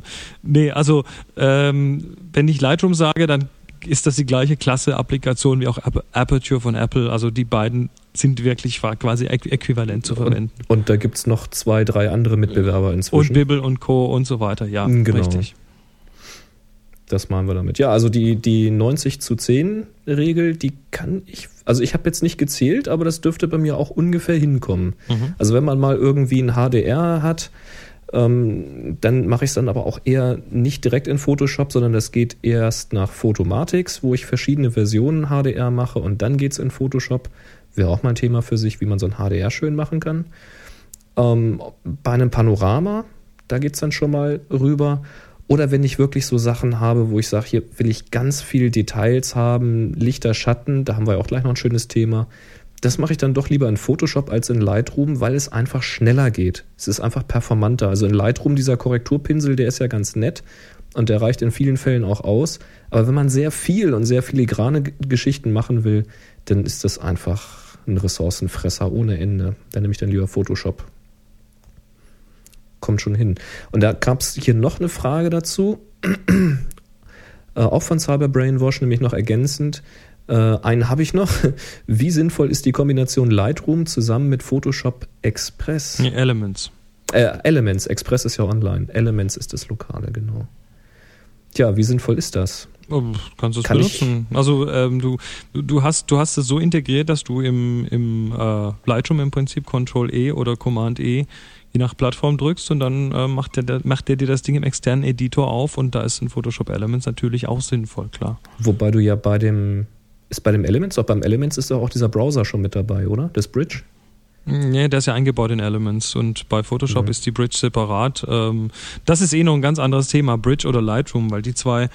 Speaker 2: ich Lightroom sage, dann ist das die gleiche Klasse Applikation wie auch Aperture von Apple. Also die beiden sind wirklich quasi äquivalent zu verwenden.
Speaker 3: Und da gibt es noch 2, 3 andere Mitbewerber inzwischen.
Speaker 2: Und Bibble und Co. und so weiter, ja,
Speaker 3: genau.
Speaker 2: Richtig.
Speaker 3: Das meinen wir damit. Ja, also die 90:10-Regel, die kann ich, also ich habe jetzt nicht gezählt, aber das dürfte bei mir auch ungefähr hinkommen. Also wenn man mal irgendwie ein HDR hat, dann mache ich es dann aber auch eher nicht direkt in Photoshop, sondern das geht erst nach Photomatix, wo ich verschiedene Versionen HDR mache und dann geht's in Photoshop. Wäre auch mal ein Thema für sich, wie man so ein HDR schön machen kann. Bei einem Panorama, da geht's dann schon mal rüber. Oder wenn ich wirklich so Sachen habe, wo ich sage, hier will ich ganz viel Details haben, Lichter, Schatten, da haben wir ja auch gleich noch ein schönes Thema. Das mache ich dann doch lieber in Photoshop als in Lightroom, weil es einfach schneller geht. Es ist einfach performanter. Also in Lightroom, dieser Korrekturpinsel, der ist ja ganz nett und der reicht in vielen Fällen auch aus. Aber wenn man sehr viel und sehr filigrane Geschichten machen will, dann ist das einfach ein Ressourcenfresser ohne Ende. Dann nehme ich dann lieber Photoshop. Kommt schon hin. Und da gab es hier noch eine Frage dazu, auch von Cyberbrainwash, nämlich noch ergänzend. Einen habe ich noch. Wie sinnvoll ist die Kombination Lightroom zusammen mit Photoshop Express?
Speaker 2: Nee, Elements.
Speaker 3: Elements. Express ist ja online. Elements ist das Lokale, genau. Tja, wie sinnvoll ist das?
Speaker 2: Kannst du es benutzen. Also du hast es so integriert, dass du im Lightroom im Prinzip Ctrl-E oder Command-E je nach Plattform drückst und dann macht der dir das Ding im externen Editor auf und da ist in Photoshop Elements natürlich auch sinnvoll, klar.
Speaker 3: Wobei du ja bei dem Elements, auch beim Elements ist doch auch dieser Browser schon mit dabei, oder? Das Bridge?
Speaker 2: Nee, der ist ja eingebaut in Elements und bei Photoshop ist die Bridge separat. Das ist noch ein ganz anderes Thema, Bridge oder Lightroom, weil die zwei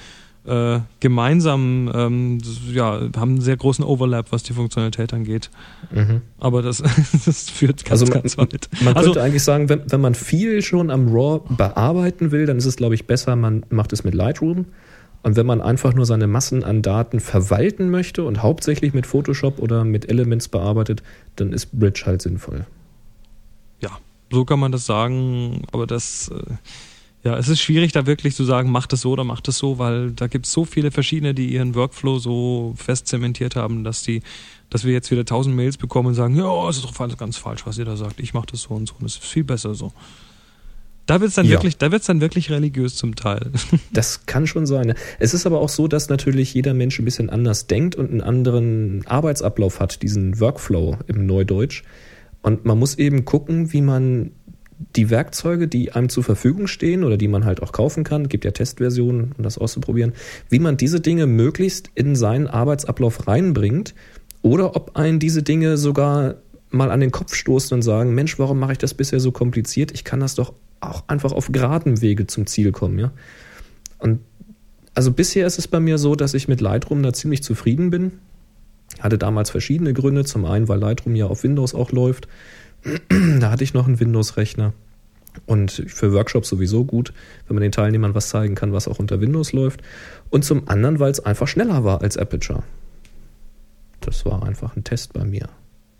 Speaker 2: gemeinsam haben einen sehr großen Overlap, was die Funktionalität angeht. Aber das führt ganz weit.
Speaker 3: Man könnte eigentlich sagen, wenn man viel schon am RAW bearbeiten will, dann ist es, glaube ich, besser, man macht es mit Lightroom. Und wenn man einfach nur seine Massen an Daten verwalten möchte und hauptsächlich mit Photoshop oder mit Elements bearbeitet, dann ist Bridge halt sinnvoll.
Speaker 2: Ja, so kann man das sagen, aber es ist schwierig, da wirklich zu sagen, mach das so oder mach das so, weil da gibt es so viele verschiedene, die ihren Workflow so fest zementiert haben, dass wir jetzt wieder 1000 Mails bekommen und sagen, ja, es ist doch ganz falsch, was ihr da sagt, ich mach das so und so und es ist viel besser so. Da wird's dann wirklich religiös zum Teil.
Speaker 3: Das kann schon sein. Es ist aber auch so, dass natürlich jeder Mensch ein bisschen anders denkt und einen anderen Arbeitsablauf hat, diesen Workflow im Neudeutsch. Und man muss eben gucken, wie man die Werkzeuge, die einem zur Verfügung stehen oder die man halt auch kaufen kann, gibt ja Testversionen, um das auszuprobieren, wie man diese Dinge möglichst in seinen Arbeitsablauf reinbringt oder ob einen diese Dinge sogar mal an den Kopf stoßen und sagen, Mensch, warum mache ich das bisher so kompliziert? Ich kann das doch auch einfach auf geradem Wege zum Ziel kommen, ja. Und also bisher ist es bei mir so, dass ich mit Lightroom da ziemlich zufrieden bin. Hatte damals verschiedene Gründe. Zum einen, weil Lightroom ja auf Windows auch läuft. Da hatte ich noch einen Windows-Rechner. Und für Workshops sowieso gut, wenn man den Teilnehmern was zeigen kann, was auch unter Windows läuft. Und zum anderen, weil es einfach schneller war als Aperture. Das war einfach ein Test bei mir.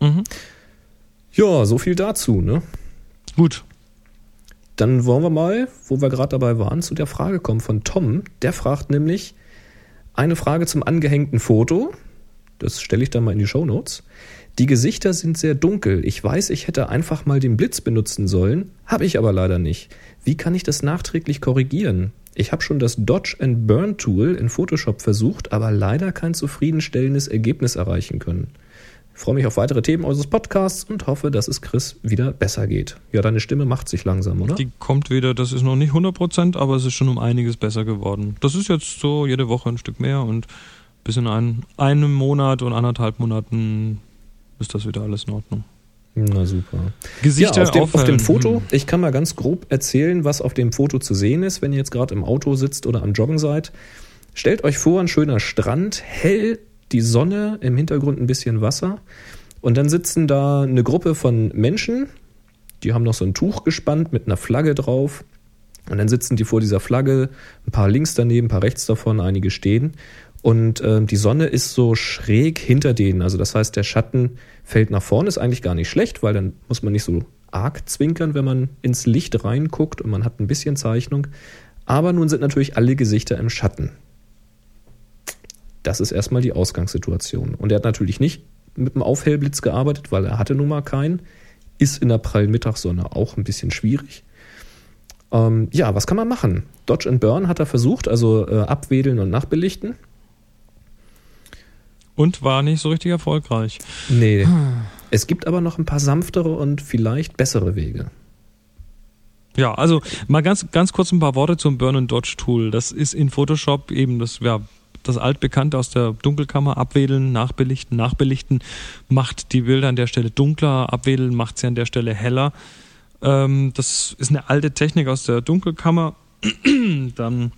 Speaker 3: Ja, so viel dazu, ne?
Speaker 2: Gut.
Speaker 3: Dann wollen wir mal, wo wir gerade dabei waren, zu der Frage kommen von Tom. Der fragt nämlich eine Frage zum angehängten Foto. Das stelle ich dann mal in die Shownotes. Die Gesichter sind sehr dunkel. Ich weiß, ich hätte einfach mal den Blitz benutzen sollen, habe ich aber leider nicht. Wie kann ich das nachträglich korrigieren? Ich habe schon das Dodge and Burn Tool in Photoshop versucht, aber leider kein zufriedenstellendes Ergebnis erreichen können. Ich freue mich auf weitere Themen eures Podcasts und hoffe, dass es Chris wieder besser geht. Ja, deine Stimme macht sich langsam, oder?
Speaker 2: Die kommt wieder, das ist noch nicht 100%, aber es ist schon um einiges besser geworden. Das ist jetzt so jede Woche ein Stück mehr und bis in einem Monat und 1,5 Monaten ist das wieder alles in Ordnung.
Speaker 3: Na super.
Speaker 2: Gesichter
Speaker 3: ja, auf dem Foto, ich kann mal ganz grob erzählen, was auf dem Foto zu sehen ist, wenn ihr jetzt gerade im Auto sitzt oder am Joggen seid. Stellt euch vor, ein schöner Strand, hell, die Sonne, im Hintergrund ein bisschen Wasser und dann sitzen da eine Gruppe von Menschen, die haben noch so ein Tuch gespannt mit einer Flagge drauf und dann sitzen die vor dieser Flagge, ein paar links daneben, ein paar rechts davon, einige stehen und die Sonne ist so schräg hinter denen, also das heißt, der Schatten fällt nach vorne, ist eigentlich gar nicht schlecht, weil dann muss man nicht so arg zwinkern, wenn man ins Licht reinguckt und man hat ein bisschen Zeichnung, aber nun sind natürlich alle Gesichter im Schatten. Das ist erstmal die Ausgangssituation. Und er hat natürlich nicht mit dem Aufhellblitz gearbeitet, weil er hatte nun mal keinen. Ist in der prallen Mittagssonne auch ein bisschen schwierig. Ja, was kann man machen? Dodge and Burn hat er versucht, also abwedeln und nachbelichten.
Speaker 2: Und war nicht so richtig erfolgreich.
Speaker 3: Nee. Es gibt aber noch ein paar sanftere und vielleicht bessere Wege.
Speaker 2: Ja, also mal ganz kurz ein paar Worte zum Burn and Dodge Tool. Das ist in Photoshop eben das altbekannte aus der Dunkelkammer. Abwedeln, nachbelichten. Nachbelichten macht die Bilder an der Stelle dunkler, abwedeln macht sie an der Stelle heller. Das ist eine alte Technik aus der Dunkelkammer. Dann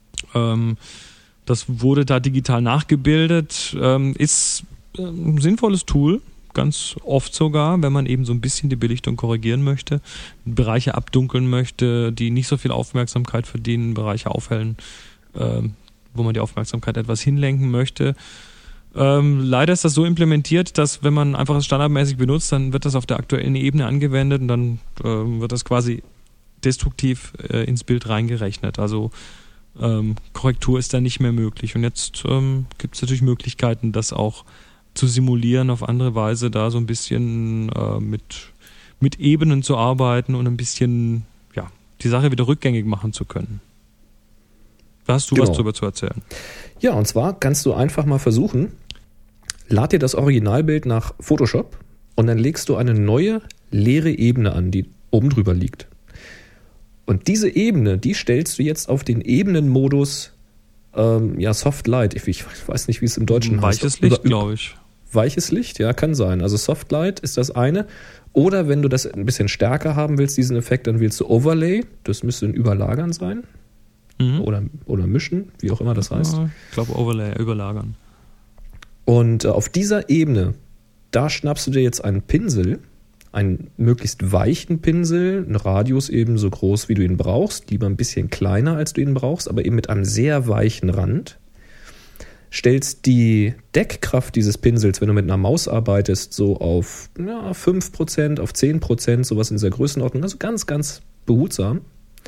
Speaker 2: das wurde da digital nachgebildet. Ist ein sinnvolles Tool. Ganz oft sogar, wenn man eben so ein bisschen die Belichtung korrigieren möchte, Bereiche abdunkeln möchte, die nicht so viel Aufmerksamkeit verdienen, Bereiche aufhellen, wo man die Aufmerksamkeit etwas hinlenken möchte. Leider ist das so implementiert, dass wenn man einfach das standardmäßig benutzt, dann wird das auf der aktuellen Ebene angewendet und dann wird das quasi destruktiv ins Bild reingerechnet. Also Korrektur ist da nicht mehr möglich. Und jetzt gibt es natürlich Möglichkeiten, das auch zu simulieren, auf andere Weise da so ein bisschen mit Ebenen zu arbeiten und ein bisschen die Sache wieder rückgängig machen zu können. Da hast du was drüber zu erzählen.
Speaker 3: Ja, und zwar kannst du einfach mal versuchen, lad dir das Originalbild nach Photoshop und dann legst du eine neue leere Ebene an, die oben drüber liegt. Und diese Ebene, die stellst du jetzt auf den Ebenenmodus Soft Light. Ich weiß nicht, wie es im Deutschen heißt.
Speaker 2: Weiches Licht, glaube ich.
Speaker 3: Weiches Licht, ja, kann sein. Also Soft Light ist das eine. Oder wenn du das ein bisschen stärker haben willst, diesen Effekt, dann wählst du Overlay. Das müsste ein Überlagern sein.
Speaker 2: Mhm.
Speaker 3: Oder mischen, wie auch immer das heißt.
Speaker 2: Ich glaube Overlay, überlagern.
Speaker 3: Und auf dieser Ebene, da schnappst du dir jetzt einen Pinsel, einen möglichst weichen Pinsel, einen Radius eben so groß, wie du ihn brauchst, lieber ein bisschen kleiner, als du ihn brauchst, aber eben mit einem sehr weichen Rand. Stellst die Deckkraft dieses Pinsels, wenn du mit einer Maus arbeitest, so auf 5%, auf 10%, sowas in dieser Größenordnung, also ganz, ganz behutsam.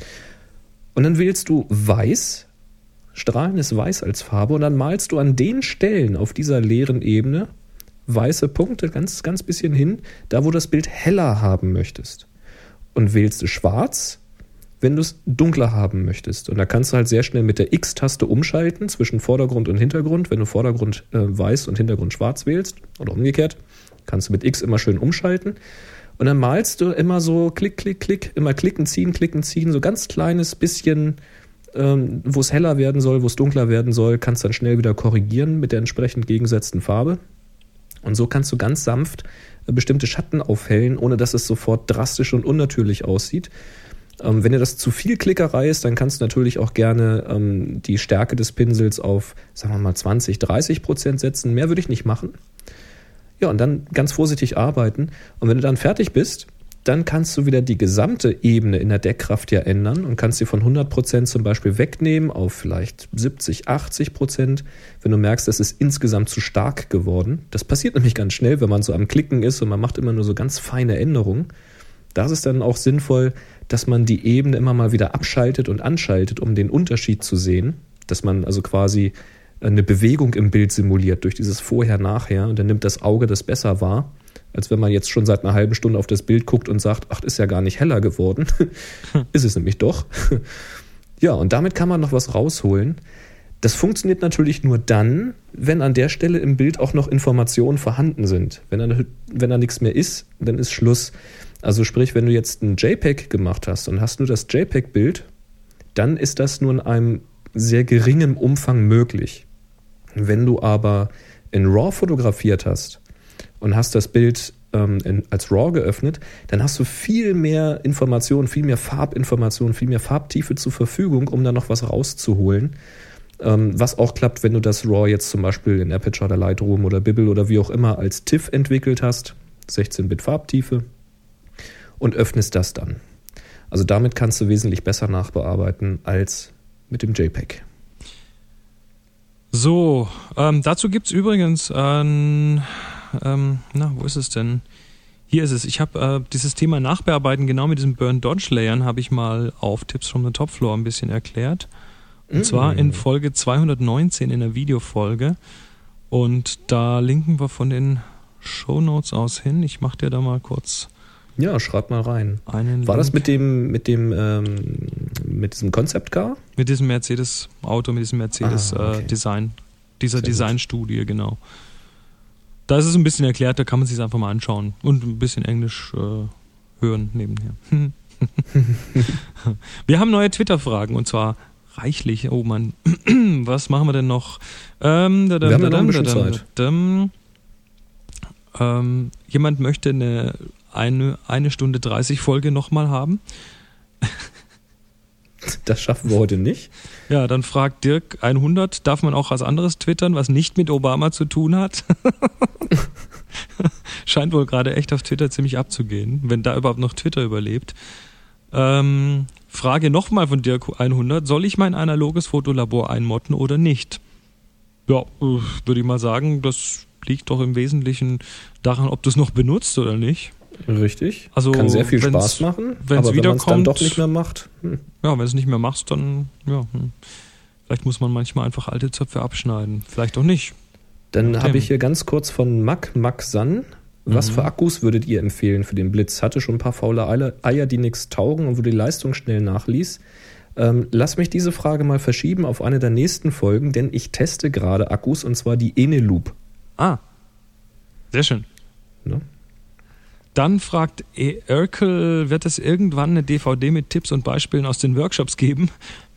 Speaker 3: Und dann wählst du Weiß, strahlendes Weiß als Farbe und dann malst du an den Stellen auf dieser leeren Ebene weiße Punkte, ganz, ganz bisschen hin, da wo das Bild heller haben möchtest. Und wählst du Schwarz, wenn du es dunkler haben möchtest. Und da kannst du halt sehr schnell mit der X-Taste umschalten zwischen Vordergrund und Hintergrund. Wenn du Vordergrund weiß und Hintergrund schwarz wählst oder umgekehrt, kannst du mit X immer schön umschalten. Und dann malst du immer so klick, klick, klick, immer klicken, ziehen, so ganz kleines bisschen, wo es heller werden soll, wo es dunkler werden soll, kannst dann schnell wieder korrigieren mit der entsprechend gegengesetzten Farbe. Und so kannst du ganz sanft bestimmte Schatten aufhellen, ohne dass es sofort drastisch und unnatürlich aussieht. Wenn dir das zu viel Klickerei ist, dann kannst du natürlich auch gerne die Stärke des Pinsels auf, sagen wir mal, 20-30% setzen. Mehr würde ich nicht machen. Ja, und dann ganz vorsichtig arbeiten. Und wenn du dann fertig bist, dann kannst du wieder die gesamte Ebene in der Deckkraft ja ändern und kannst sie von 100% zum Beispiel wegnehmen auf vielleicht 70-80%, wenn du merkst, das ist insgesamt zu stark geworden. Das passiert nämlich ganz schnell, wenn man so am Klicken ist und man macht immer nur so ganz feine Änderungen. Da ist es dann auch sinnvoll, dass man die Ebene immer mal wieder abschaltet und anschaltet, um den Unterschied zu sehen, dass man also quasi eine Bewegung im Bild simuliert durch dieses Vorher-Nachher und dann nimmt das Auge das besser wahr, als wenn man jetzt schon seit einer halben Stunde auf das Bild guckt und sagt, ach, ist ja gar nicht heller geworden. Ist es nämlich doch. Ja, und damit kann man noch was rausholen. Das funktioniert natürlich nur dann, wenn an der Stelle im Bild auch noch Informationen vorhanden sind. Wenn da nichts mehr ist, dann ist Schluss. Also sprich, wenn du jetzt ein JPEG gemacht hast und hast nur das JPEG-Bild, dann ist das nur in einem sehr geringen Umfang möglich. Wenn du aber in RAW fotografiert hast und hast das Bild als RAW geöffnet, dann hast du viel mehr Informationen, viel mehr Farbinformationen, viel mehr Farbtiefe zur Verfügung, um da noch was rauszuholen. Was auch klappt, wenn du das RAW jetzt zum Beispiel in Aperture oder Lightroom oder Bibble oder wie auch immer als TIFF entwickelt hast, 16-Bit Farbtiefe, und öffnest das dann. Also damit kannst du wesentlich besser nachbearbeiten als mit dem JPEG.
Speaker 2: So, dazu gibt's übrigens wo ist es denn? Hier ist es. Ich habe dieses Thema Nachbearbeiten genau mit diesen Burn-Dodge-Layern habe ich mal auf Tips from the Top Floor ein bisschen erklärt. Und zwar in Folge 219 in der Videofolge. Und da linken wir von den Shownotes aus hin. Ich mache dir da mal kurz
Speaker 3: Ja, schreibt mal rein.
Speaker 2: Einen
Speaker 3: War das
Speaker 2: Link.
Speaker 3: mit diesem Concept Car?
Speaker 2: Mit diesem Mercedes-Auto, mit diesem
Speaker 3: okay.
Speaker 2: Design, dieser
Speaker 3: Sehr gut.
Speaker 2: Designstudie, genau. Da ist es ein bisschen erklärt, da kann man sich einfach mal anschauen und ein bisschen Englisch hören nebenher. Wir haben neue Twitter-Fragen und zwar reichlich. Oh Mann, was machen wir denn noch?
Speaker 3: Wir haben ja noch ein bisschen Zeit.
Speaker 2: Jemand möchte eine Stunde 30 Folge nochmal haben.
Speaker 3: Das schaffen wir heute nicht.
Speaker 2: Ja, dann fragt Dirk 100, darf man auch was anderes twittern, was nicht mit Obama zu tun hat? Scheint wohl gerade echt auf Twitter ziemlich abzugehen, wenn da überhaupt noch Twitter überlebt. Frage nochmal von Dirk 100, soll ich mein analoges Fotolabor einmotten oder nicht? Ja, würde ich mal sagen, das liegt doch im Wesentlichen daran, ob du es noch benutzt oder nicht.
Speaker 3: Richtig.
Speaker 2: Also
Speaker 3: kann sehr viel Spaß machen, aber wenn man es dann doch nicht mehr macht.
Speaker 2: Ja, wenn du es nicht mehr machst, dann vielleicht muss man manchmal einfach alte Zöpfe abschneiden. Vielleicht auch nicht.
Speaker 3: Dann habe ich hier ganz kurz von Mac San. Was für Akkus würdet ihr empfehlen für den Blitz? Hatte schon ein paar faule Eier, die nichts taugen und wo die Leistung schnell nachließ. Lass mich diese Frage mal verschieben auf eine der nächsten Folgen, denn ich teste gerade Akkus und zwar die Eneloop.
Speaker 2: Ah, sehr schön.
Speaker 3: Ne? Dann
Speaker 2: fragt Erkel, wird es irgendwann eine DVD mit Tipps und Beispielen aus den Workshops geben?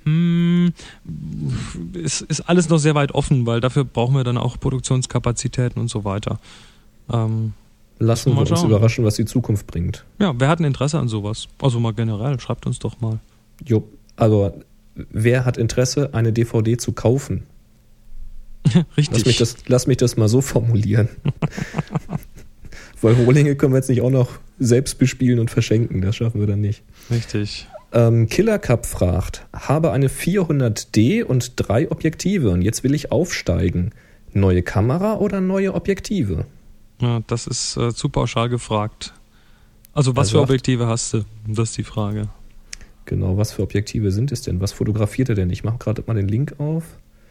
Speaker 2: Es ist alles noch sehr weit offen, weil dafür brauchen wir dann auch Produktionskapazitäten und so weiter.
Speaker 3: Lassen wir uns überraschen, was die Zukunft bringt.
Speaker 2: Ja, wer hat ein Interesse an sowas? Also mal generell, schreibt uns doch mal.
Speaker 3: Jo, also wer hat Interesse, eine DVD zu kaufen?
Speaker 2: Richtig.
Speaker 3: Lass mich das mal so formulieren. Weil Rohlinge können wir jetzt nicht auch noch selbst bespielen und verschenken. Das schaffen wir dann nicht.
Speaker 2: Richtig.
Speaker 3: Killer Cup fragt, habe eine 400D und 3 Objektive und jetzt will ich aufsteigen. Neue Kamera oder neue Objektive?
Speaker 2: Ja, das ist zu pauschal gefragt. Also was für Objektive hast du? Das ist die Frage.
Speaker 3: Genau, was für Objektive sind es denn? Was fotografiert er denn? Ich mache gerade mal den Link auf.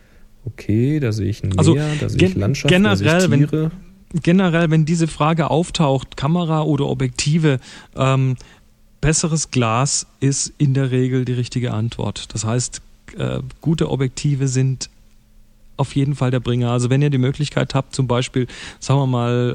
Speaker 3: Okay, da sehe ich ein Meer, da sehe ich Landschaft, da sehe ich Tiere.
Speaker 2: Generell, wenn diese Frage auftaucht, Kamera oder Objektive, besseres Glas ist in der Regel die richtige Antwort. Das heißt, gute Objektive sind auf jeden Fall der Bringer. Also wenn ihr die Möglichkeit habt, zum Beispiel, sagen wir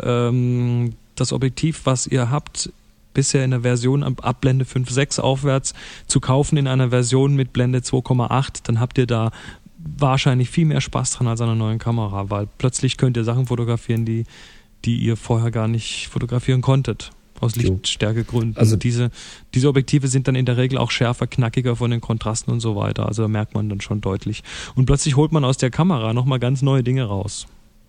Speaker 2: mal, das Objektiv, was ihr habt, bisher in der Version ab Blende 5.6 aufwärts zu kaufen in einer Version mit Blende 2,8, dann habt ihr da wahrscheinlich viel mehr Spaß dran als an einer neuen Kamera, weil plötzlich könnt ihr Sachen fotografieren, die ihr vorher gar nicht fotografieren konntet. Aus Lichtstärkegründen. Also diese Objektive sind dann in der Regel auch schärfer, knackiger von den Kontrasten und so weiter. Also da merkt man dann schon deutlich. Und plötzlich holt man aus der Kamera nochmal ganz neue Dinge raus.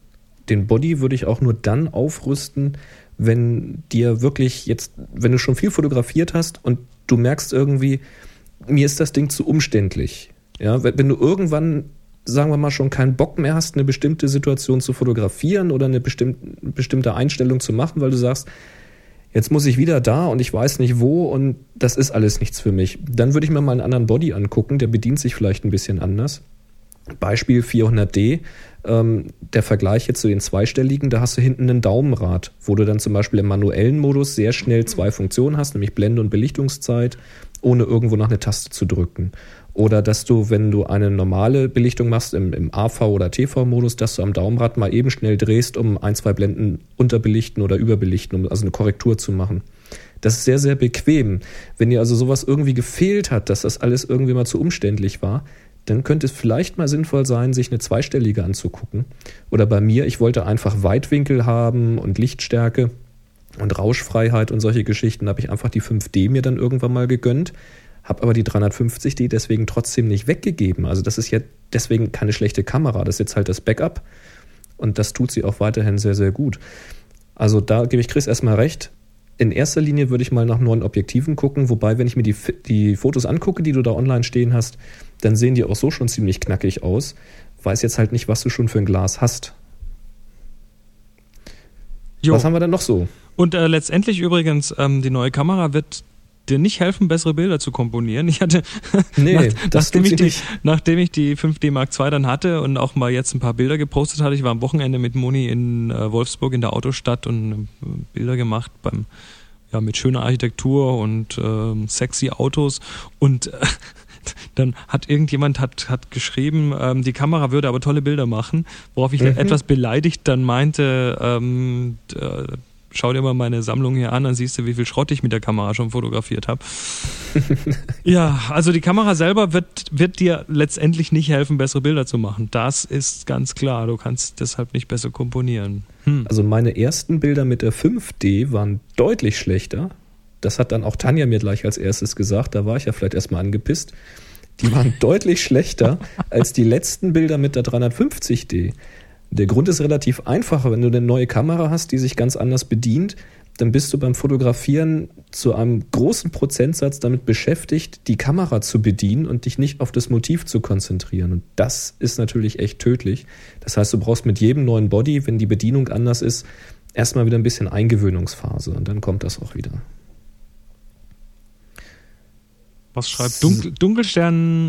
Speaker 3: Den Body würde ich auch nur dann aufrüsten, wenn dir wirklich jetzt, wenn du schon viel fotografiert hast und du merkst irgendwie, mir ist das Ding zu umständlich. Ja, wenn du irgendwann, sagen wir mal, schon keinen Bock mehr hast, eine bestimmte Situation zu fotografieren oder eine bestimmte Einstellung zu machen, weil du sagst, jetzt muss ich wieder da und ich weiß nicht wo und das ist alles nichts für mich. Dann würde ich mir mal einen anderen Body angucken, der bedient sich vielleicht ein bisschen anders. Beispiel 400D, der Vergleich jetzt zu den zweistelligen, da hast du hinten ein Daumenrad, wo du dann zum Beispiel im manuellen Modus sehr schnell 2 Funktionen hast, nämlich Blende und Belichtungszeit, ohne irgendwo nach eine Taste zu drücken. Oder dass du, wenn du eine normale Belichtung machst im AV- oder TV-Modus, dass du am Daumenrad mal eben schnell drehst, um 1, 2 Blenden unterbelichten oder überbelichten, um also eine Korrektur zu machen. Das ist sehr, sehr bequem. Wenn dir also sowas irgendwie gefehlt hat, dass das alles irgendwie mal zu umständlich war, dann könnte es vielleicht mal sinnvoll sein, sich eine zweistellige anzugucken. Oder bei mir, ich wollte einfach Weitwinkel haben und Lichtstärke und Rauschfreiheit und solche Geschichten, da habe ich einfach die 5D mir dann irgendwann mal gegönnt. Habe aber die 350D deswegen trotzdem nicht weggegeben. Also das ist ja deswegen keine schlechte Kamera. Das ist jetzt halt das Backup und das tut sie auch weiterhin sehr, sehr gut. Also da gebe ich Chris erstmal recht. In erster Linie würde ich mal nach neuen Objektiven gucken, wobei, wenn ich mir die Fotos angucke, die du da online stehen hast, dann sehen die auch so schon ziemlich knackig aus. Weiß jetzt halt nicht, was du schon für ein Glas hast. Jo. Was haben wir dann noch so?
Speaker 2: Und letztendlich übrigens, die neue Kamera wird dir nicht helfen, bessere Bilder zu komponieren. Ich hatte, nachdem ich die 5D Mark II dann hatte und auch mal jetzt ein paar Bilder gepostet hatte, ich war am Wochenende mit Moni in Wolfsburg in der Autostadt und Bilder gemacht mit schöner Architektur und sexy Autos und dann hat irgendjemand hat geschrieben, die Kamera würde aber tolle Bilder machen, worauf ich etwas beleidigt dann meinte, schau dir mal meine Sammlung hier an, dann siehst du, wie viel Schrott ich mit der Kamera schon fotografiert habe. Ja, also die Kamera selber wird dir letztendlich nicht helfen, bessere Bilder zu machen. Das ist ganz klar. Du kannst deshalb nicht besser komponieren.
Speaker 3: Also meine ersten Bilder mit der 5D waren deutlich schlechter. Das hat dann auch Tanja mir gleich als erstes gesagt. Da war ich ja vielleicht erstmal angepisst. Die waren deutlich schlechter als die letzten Bilder mit der 350D. Der Grund ist relativ einfach. Wenn du eine neue Kamera hast, die sich ganz anders bedient, dann bist du beim Fotografieren zu einem großen Prozentsatz damit beschäftigt, die Kamera zu bedienen und dich nicht auf das Motiv zu konzentrieren. Und das ist natürlich echt tödlich. Das heißt, du brauchst mit jedem neuen Body, wenn die Bedienung anders ist, erstmal wieder ein bisschen Eingewöhnungsphase und dann kommt das auch wieder.
Speaker 2: Was schreibt Dunkelstern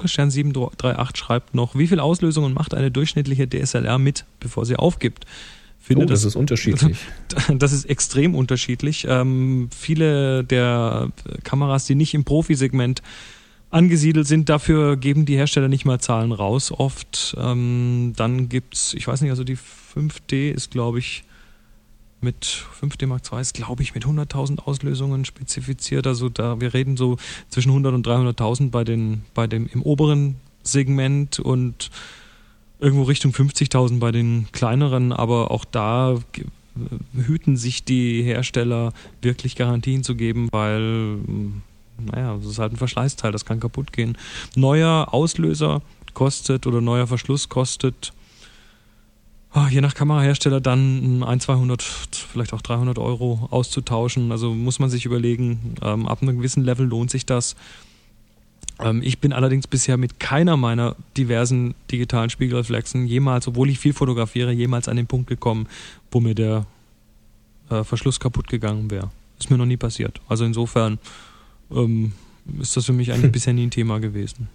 Speaker 2: 738 schreibt noch, wie viele Auslösungen macht eine durchschnittliche DSLR mit, bevor sie aufgibt?
Speaker 3: Das ist unterschiedlich.
Speaker 2: Das ist extrem unterschiedlich. Viele der Kameras, die nicht im Profisegment angesiedelt sind, dafür geben die Hersteller nicht mal Zahlen raus oft. Dann gibt's, ich weiß nicht, also die 5D ist, glaube ich, mit 5D Mark II ist, glaube ich, mit 100.000 Auslösungen spezifiziert. Also wir reden so zwischen 100 und 300.000 bei dem im oberen Segment und irgendwo Richtung 50.000 bei den kleineren. Aber auch da hüten sich die Hersteller wirklich Garantien zu geben, weil, das ist halt ein Verschleißteil, das kann kaputt gehen. Neuer Auslöser kostet oder neuer Verschluss kostet je nach Kamerahersteller dann 200, vielleicht auch 300 € auszutauschen. Also muss man sich überlegen, ab einem gewissen Level lohnt sich das. Ich bin allerdings bisher mit keiner meiner diversen digitalen Spiegelreflexen jemals, obwohl ich viel fotografiere, jemals an den Punkt gekommen, wo mir der Verschluss kaputt gegangen wäre. Ist mir noch nie passiert. Also insofern ist das für mich eigentlich bisher nie ein Thema gewesen.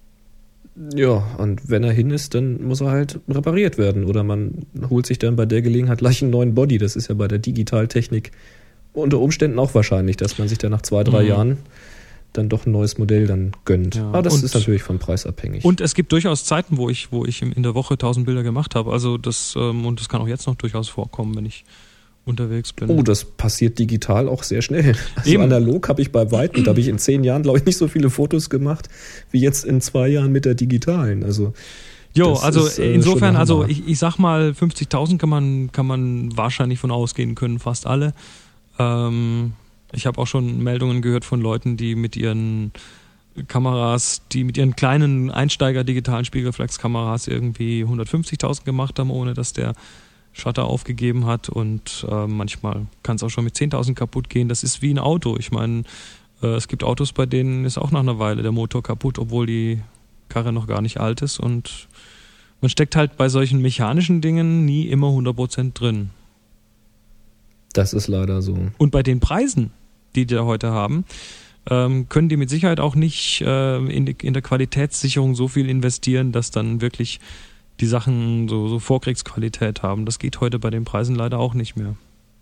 Speaker 3: Ja, und wenn er hin ist, dann muss er halt repariert werden. Oder man holt sich dann bei der Gelegenheit gleich einen neuen Body. Das ist ja bei der Digitaltechnik unter Umständen auch wahrscheinlich, dass man sich dann nach 2-3 Jahren dann doch ein neues Modell dann gönnt. Ja, aber das ist natürlich vom Preis abhängig.
Speaker 2: Und es gibt durchaus Zeiten, wo ich in der Woche 1000 Bilder gemacht habe. Also das kann auch jetzt noch durchaus vorkommen, wenn ich unterwegs bin.
Speaker 3: Oh, das passiert digital auch sehr schnell. Also analog habe ich bei weitem, da habe ich in 10 Jahren, glaube ich, nicht so viele Fotos gemacht, wie jetzt in 2 Jahren mit der digitalen. Also
Speaker 2: insofern, ich sag mal, 50.000 kann man wahrscheinlich von ausgehen können, fast alle. Ich habe auch schon Meldungen gehört von Leuten, die mit ihren Kameras, die mit ihren kleinen Einsteiger-digitalen Spiegelreflexkameras irgendwie 150.000 gemacht haben, ohne dass der Shutter aufgegeben hat, und manchmal kann es auch schon mit 10.000 kaputt gehen. Das ist wie ein Auto. Ich meine, es gibt Autos, bei denen ist auch nach einer Weile der Motor kaputt, obwohl die Karre noch gar nicht alt ist, und man steckt halt bei solchen mechanischen Dingen nie immer 100% drin.
Speaker 3: Das ist leider so.
Speaker 2: Und bei den Preisen, die da heute haben, können die mit Sicherheit auch nicht in der Qualitätssicherung so viel investieren, dass dann wirklich die Sachen so Vorkriegsqualität haben. Das geht heute bei den Preisen leider auch nicht mehr.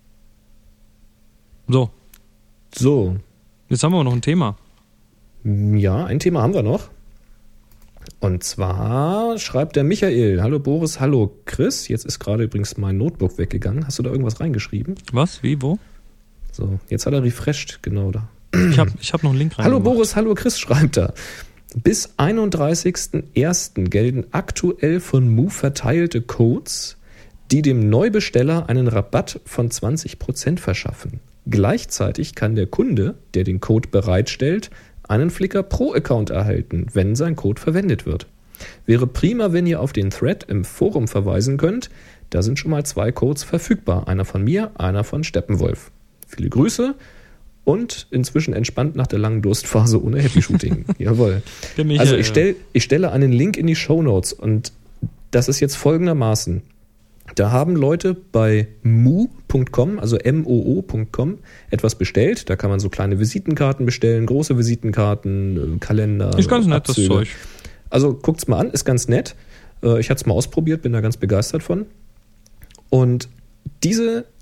Speaker 2: So. Jetzt haben wir noch ein Thema.
Speaker 3: Ja, ein Thema haben wir noch. Und zwar schreibt der Michael: Hallo Boris, hallo Chris. Jetzt ist gerade übrigens mein Notebook weggegangen. Hast du da irgendwas reingeschrieben?
Speaker 2: Was? Wie? Wo?
Speaker 3: So, jetzt hat er refreshed, genau da.
Speaker 2: Ich hab noch einen Link rein.
Speaker 3: Hallo Boris, hallo Chris, schreibt er. Bis 31.01. gelten aktuell von Move verteilte Codes, die dem Neubesteller einen Rabatt von 20% verschaffen. Gleichzeitig kann der Kunde, der den Code bereitstellt, einen Flickr Pro-Account erhalten, wenn sein Code verwendet wird. Wäre prima, wenn ihr auf den Thread im Forum verweisen könnt. Da sind schon mal 2 Codes verfügbar. Einer von mir, einer von Steppenwolf. Viele Grüße. Und inzwischen entspannt nach der langen Durstphase ohne Happy Shooting. Jawohl. Also ich stelle einen Link in die Shownotes, und das ist jetzt folgendermaßen. Da haben Leute bei moo.com, also moo.com, etwas bestellt. Da kann man so kleine Visitenkarten bestellen, große Visitenkarten, Kalender.
Speaker 2: Ist ganz nett, das Zeug.
Speaker 3: Also guckt's mal an, ist ganz nett. Ich hatte es mal ausprobiert, bin da ganz begeistert von. Und diese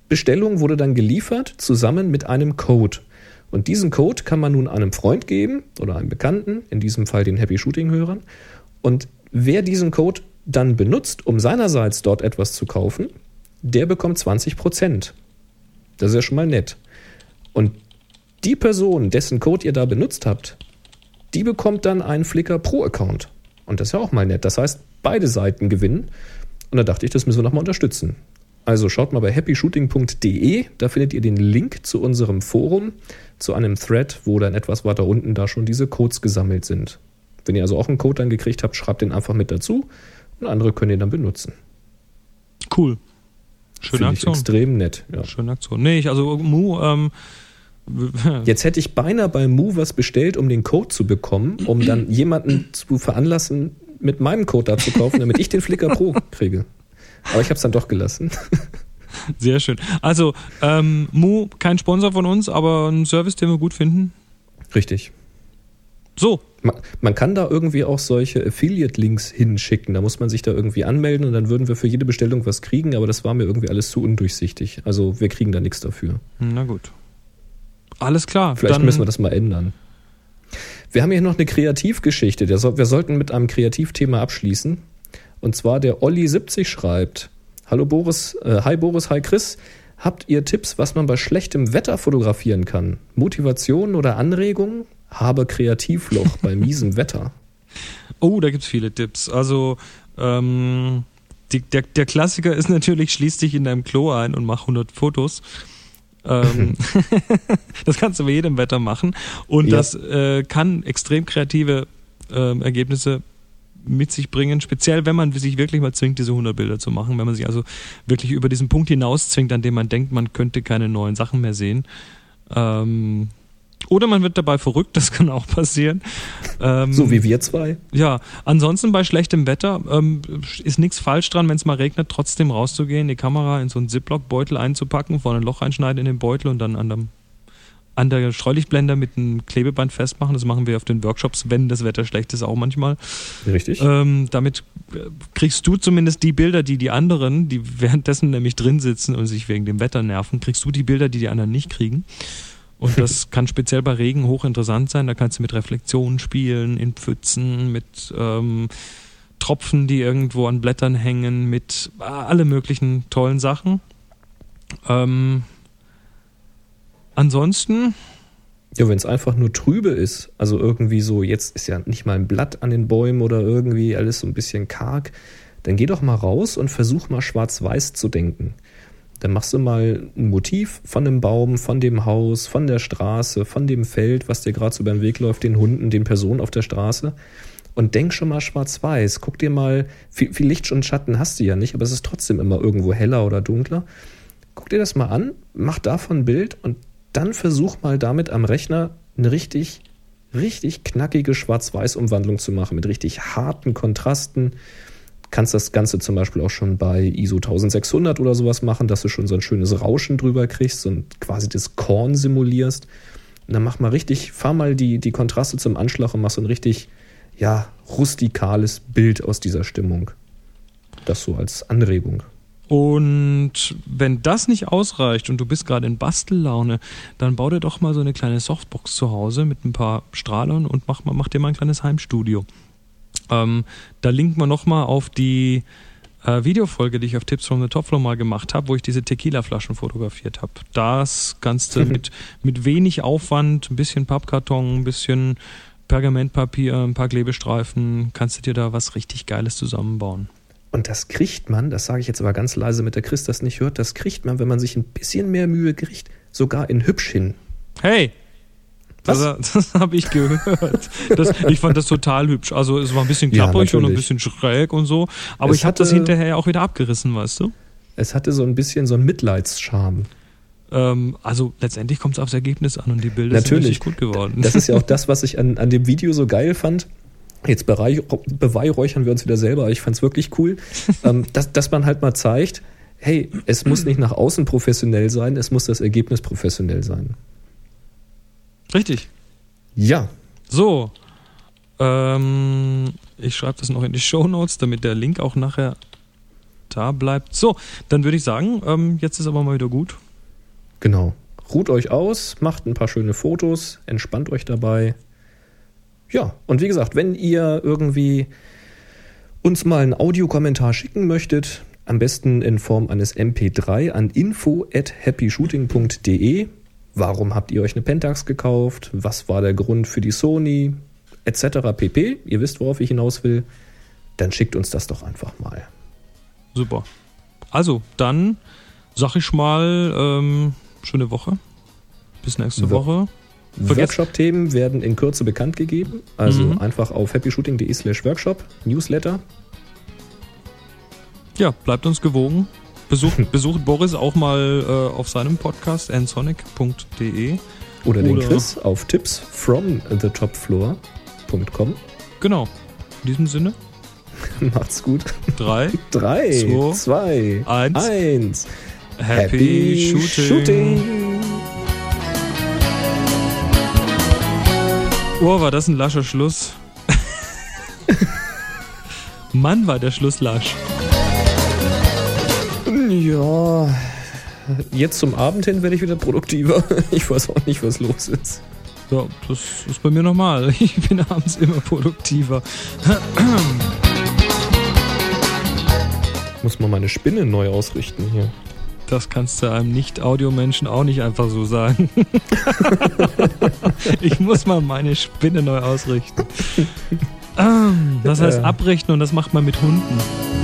Speaker 3: Bestellung wurde dann geliefert, zusammen mit einem Code. Und diesen Code kann man nun einem Freund geben oder einem Bekannten, in diesem Fall den Happy Shooting-Hörern. Und wer diesen Code dann benutzt, um seinerseits dort etwas zu kaufen, der bekommt 20%. Das ist ja schon mal nett. Und die Person, dessen Code ihr da benutzt habt, die bekommt dann einen Flickr Pro-Account. Und das ist ja auch mal nett. Das heißt, beide Seiten gewinnen. Und da dachte ich, das müssen wir nochmal unterstützen. Also schaut mal bei happyshooting.de, da findet ihr den Link zu unserem Forum, zu einem Thread, wo dann etwas weiter unten da schon diese Codes gesammelt sind. Wenn ihr also auch einen Code dann gekriegt habt, schreibt den einfach mit dazu und andere können den dann benutzen.
Speaker 2: Cool. Schöne Aktion.
Speaker 3: Extrem nett. Ja.
Speaker 2: Schöne Aktion. Nee, also Mu,
Speaker 3: jetzt hätte ich beinahe bei Mu was bestellt, um den Code zu bekommen, um dann jemanden zu veranlassen, mit meinem Code da zu kaufen, damit ich den Flickr Pro kriege. Aber ich habe es dann doch gelassen.
Speaker 2: Sehr schön. Also, Mu, kein Sponsor von uns, aber ein Service, den wir gut finden.
Speaker 3: Richtig.
Speaker 2: So.
Speaker 3: Man kann da irgendwie auch solche Affiliate-Links hinschicken. Da muss man sich da irgendwie anmelden und dann würden wir für jede Bestellung was kriegen, aber das war mir irgendwie alles zu undurchsichtig. Also wir kriegen da nichts dafür.
Speaker 2: Na gut. Alles klar.
Speaker 3: Vielleicht müssen wir das mal ändern. Wir haben hier noch eine Kreativgeschichte. Wir sollten mit einem Kreativthema abschließen. Und zwar der Olli70 schreibt: Hallo Boris, hi Boris, hi Chris. Habt ihr Tipps, was man bei schlechtem Wetter fotografieren kann? Motivation oder Anregungen? Habe Kreativloch bei miesem Wetter.
Speaker 2: Oh, da gibt's viele Tipps. Also der Klassiker ist natürlich, schließ dich in deinem Klo ein und mach 100 Fotos. Das kannst du bei jedem Wetter machen. Und ja, das kann extrem kreative Ergebnisse mit sich bringen, speziell wenn man sich wirklich mal zwingt, diese 100 Bilder zu machen, wenn man sich also wirklich über diesen Punkt hinaus zwingt, an dem man denkt, man könnte keine neuen Sachen mehr sehen. Oder man wird dabei verrückt, das kann auch passieren.
Speaker 3: So wie wir zwei.
Speaker 2: Ja, ansonsten bei schlechtem Wetter ist nichts falsch dran, wenn es mal regnet, trotzdem rauszugehen, die Kamera in so einen Ziploc-Beutel einzupacken, vorne ein Loch einschneiden in den Beutel und dann an der Streulichtblende mit einem Klebeband festmachen. Das machen wir auf den Workshops, wenn das Wetter schlecht ist, auch manchmal.
Speaker 3: Richtig.
Speaker 2: Damit kriegst du zumindest die Bilder, die anderen, die währenddessen nämlich drin sitzen und sich wegen dem Wetter nerven, kriegst du die Bilder, die anderen nicht kriegen. Und das kann speziell bei Regen hochinteressant sein. Da kannst du mit Reflexionen spielen, in Pfützen, mit Tropfen, die irgendwo an Blättern hängen, mit alle möglichen tollen Sachen. Ansonsten?
Speaker 3: Ja, wenn es einfach nur trübe ist, also irgendwie so, jetzt ist ja nicht mal ein Blatt an den Bäumen oder irgendwie alles so ein bisschen karg, dann geh doch mal raus und versuch mal schwarz-weiß zu denken. Dann machst du mal ein Motiv von einem Baum, von dem Haus, von der Straße, von dem Feld, was dir gerade so über den Weg läuft, den Hunden, den Personen auf der Straße. Und denk schon mal schwarz-weiß. Guck dir mal, viel Licht und Schatten hast du ja nicht, aber es ist trotzdem immer irgendwo heller oder dunkler. Guck dir das mal an, mach davon ein Bild und dann versuch mal damit am Rechner eine richtig knackige Schwarz-Weiß-Umwandlung zu machen, mit richtig harten Kontrasten. Kannst das Ganze zum Beispiel auch schon bei ISO 1600 oder sowas machen, dass du schon so ein schönes Rauschen drüber kriegst und quasi das Korn simulierst. Und dann fahr mal die Kontraste zum Anschlag und mach so ein richtig, ja, rustikales Bild aus dieser Stimmung. Das so als Anregung.
Speaker 2: Und wenn das nicht ausreicht und du bist gerade in Bastellaune, dann bau dir doch mal so eine kleine Softbox zu Hause mit ein paar Strahlern und mach dir mal ein kleines Heimstudio. Da linken wir nochmal auf die Videofolge, die ich auf Tips from the Top Floor mal gemacht habe, wo ich diese Tequila-Flaschen fotografiert habe. Das kannst du mit wenig Aufwand, ein bisschen Pappkarton, ein bisschen Pergamentpapier, ein paar Klebestreifen, kannst du dir da was richtig Geiles zusammenbauen.
Speaker 3: Und das kriegt man, das sage ich jetzt aber ganz leise, damit der Chris das nicht hört, das kriegt man, wenn man sich ein bisschen mehr Mühe kriegt, sogar in hübsch hin.
Speaker 2: Hey! Das habe ich gehört. Ich fand das total hübsch. Also es war ein bisschen klapprig und ein bisschen schräg und so. Aber ich habe das hinterher ja auch wieder abgerissen, weißt du?
Speaker 3: Es hatte so ein bisschen so einen Mitleidscharme.
Speaker 2: Also letztendlich kommt es aufs Ergebnis an und die Bilder sind richtig gut geworden.
Speaker 3: Das ist ja auch das, was ich an dem Video so geil fand. Jetzt beweihräuchern wir uns wieder selber, aber ich fand es wirklich cool, dass man halt mal zeigt, hey, es muss nicht nach außen professionell sein, es muss das Ergebnis professionell sein.
Speaker 2: Richtig.
Speaker 3: Ja.
Speaker 2: So. Ich schreibe das noch in die Shownotes, damit der Link auch nachher Kommentar bleibt. So, dann würde ich sagen, jetzt ist aber mal wieder gut.
Speaker 3: Genau. Ruht euch aus, macht ein paar schöne Fotos, entspannt euch dabei. Ja, und wie gesagt, wenn ihr irgendwie uns mal einen Audiokommentar schicken möchtet, am besten in Form eines MP3 an info@happyshooting.de. Warum habt ihr euch eine Pentax gekauft? Was war der Grund für die Sony? Etc. pp. Ihr wisst, worauf ich hinaus will. Dann schickt uns das doch einfach mal.
Speaker 2: Super. Also, dann sag ich mal, schöne Woche. Bis nächste Woche.
Speaker 3: Workshop-Themen werden in Kürze bekannt gegeben. Also einfach auf happyshooting.de/Workshop, Newsletter.
Speaker 2: Ja, bleibt uns gewogen. Besucht Boris auch mal auf seinem Podcast nsonic.de.
Speaker 3: Oder den Chris auf tipsfromthetopfloor.com.
Speaker 2: Genau. In diesem Sinne.
Speaker 3: Macht's gut.
Speaker 2: 3,
Speaker 3: 2, 1.
Speaker 2: Happy Shooting. Oh, war das ein lascher Schluss. Mann, war der Schluss lasch.
Speaker 3: Ja, jetzt zum Abend hin werde ich wieder produktiver. Ich weiß auch nicht, was los ist.
Speaker 2: Ja, das ist bei mir normal. Ich bin abends immer produktiver.
Speaker 3: Muss mal meine Spinne neu ausrichten hier.
Speaker 2: Das kannst du einem Nicht-Audio-Menschen auch nicht einfach so sagen. Ich muss mal meine Spinne neu ausrichten. Das heißt abrechnen und das macht man mit Hunden.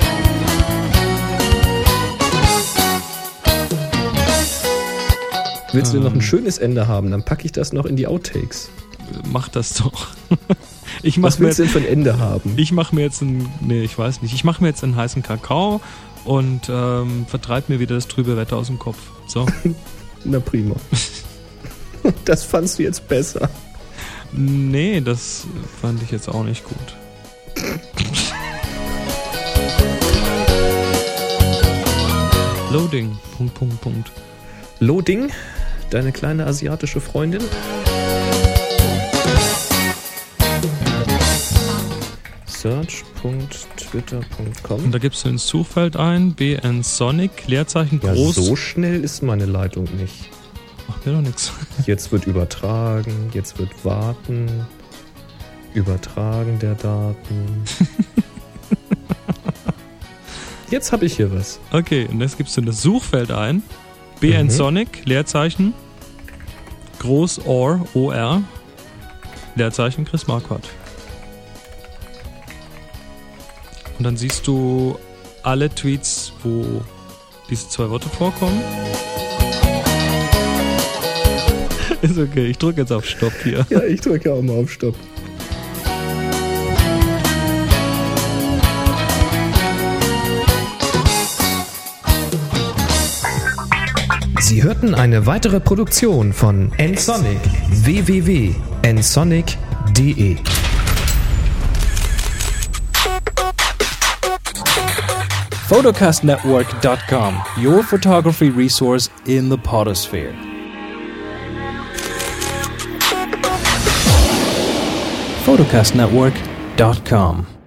Speaker 3: Willst du noch ein schönes Ende haben? Dann packe ich das noch in die Outtakes.
Speaker 2: Mach das doch.
Speaker 3: Was willst du denn für ein Ende haben?
Speaker 2: Ich mache mir jetzt einen heißen Kakao und vertreibe mir wieder das trübe Wetter aus dem Kopf. So.
Speaker 3: Na prima. Das fandst du jetzt besser.
Speaker 2: Nee, das fand ich jetzt auch nicht gut. Loading. Punkt.
Speaker 3: Loading, deine kleine asiatische Freundin. Search.twitter.com.
Speaker 2: Und da gibst du ins Suchfeld ein, bnsonic, Leerzeichen groß.
Speaker 3: Ja, so schnell ist meine Leitung nicht.
Speaker 2: Macht mir doch nichts.
Speaker 3: Jetzt wird übertragen, jetzt wird warten. Übertragen der Daten. Jetzt habe ich hier was.
Speaker 2: Okay, und jetzt gibst du in das Suchfeld ein, bnsonic, Leerzeichen, groß OR, Leerzeichen Chris Marquardt. Und dann siehst du alle Tweets, wo diese 2 Worte vorkommen. Ist okay, ich drücke jetzt auf Stopp hier.
Speaker 3: Ja, ich drücke auch mal auf Stopp. Sie hörten eine weitere Produktion von nsonic. www.nsonic.de.
Speaker 6: Photocastnetwork.com, your photography resource in the potosphere. Photocastnetwork.com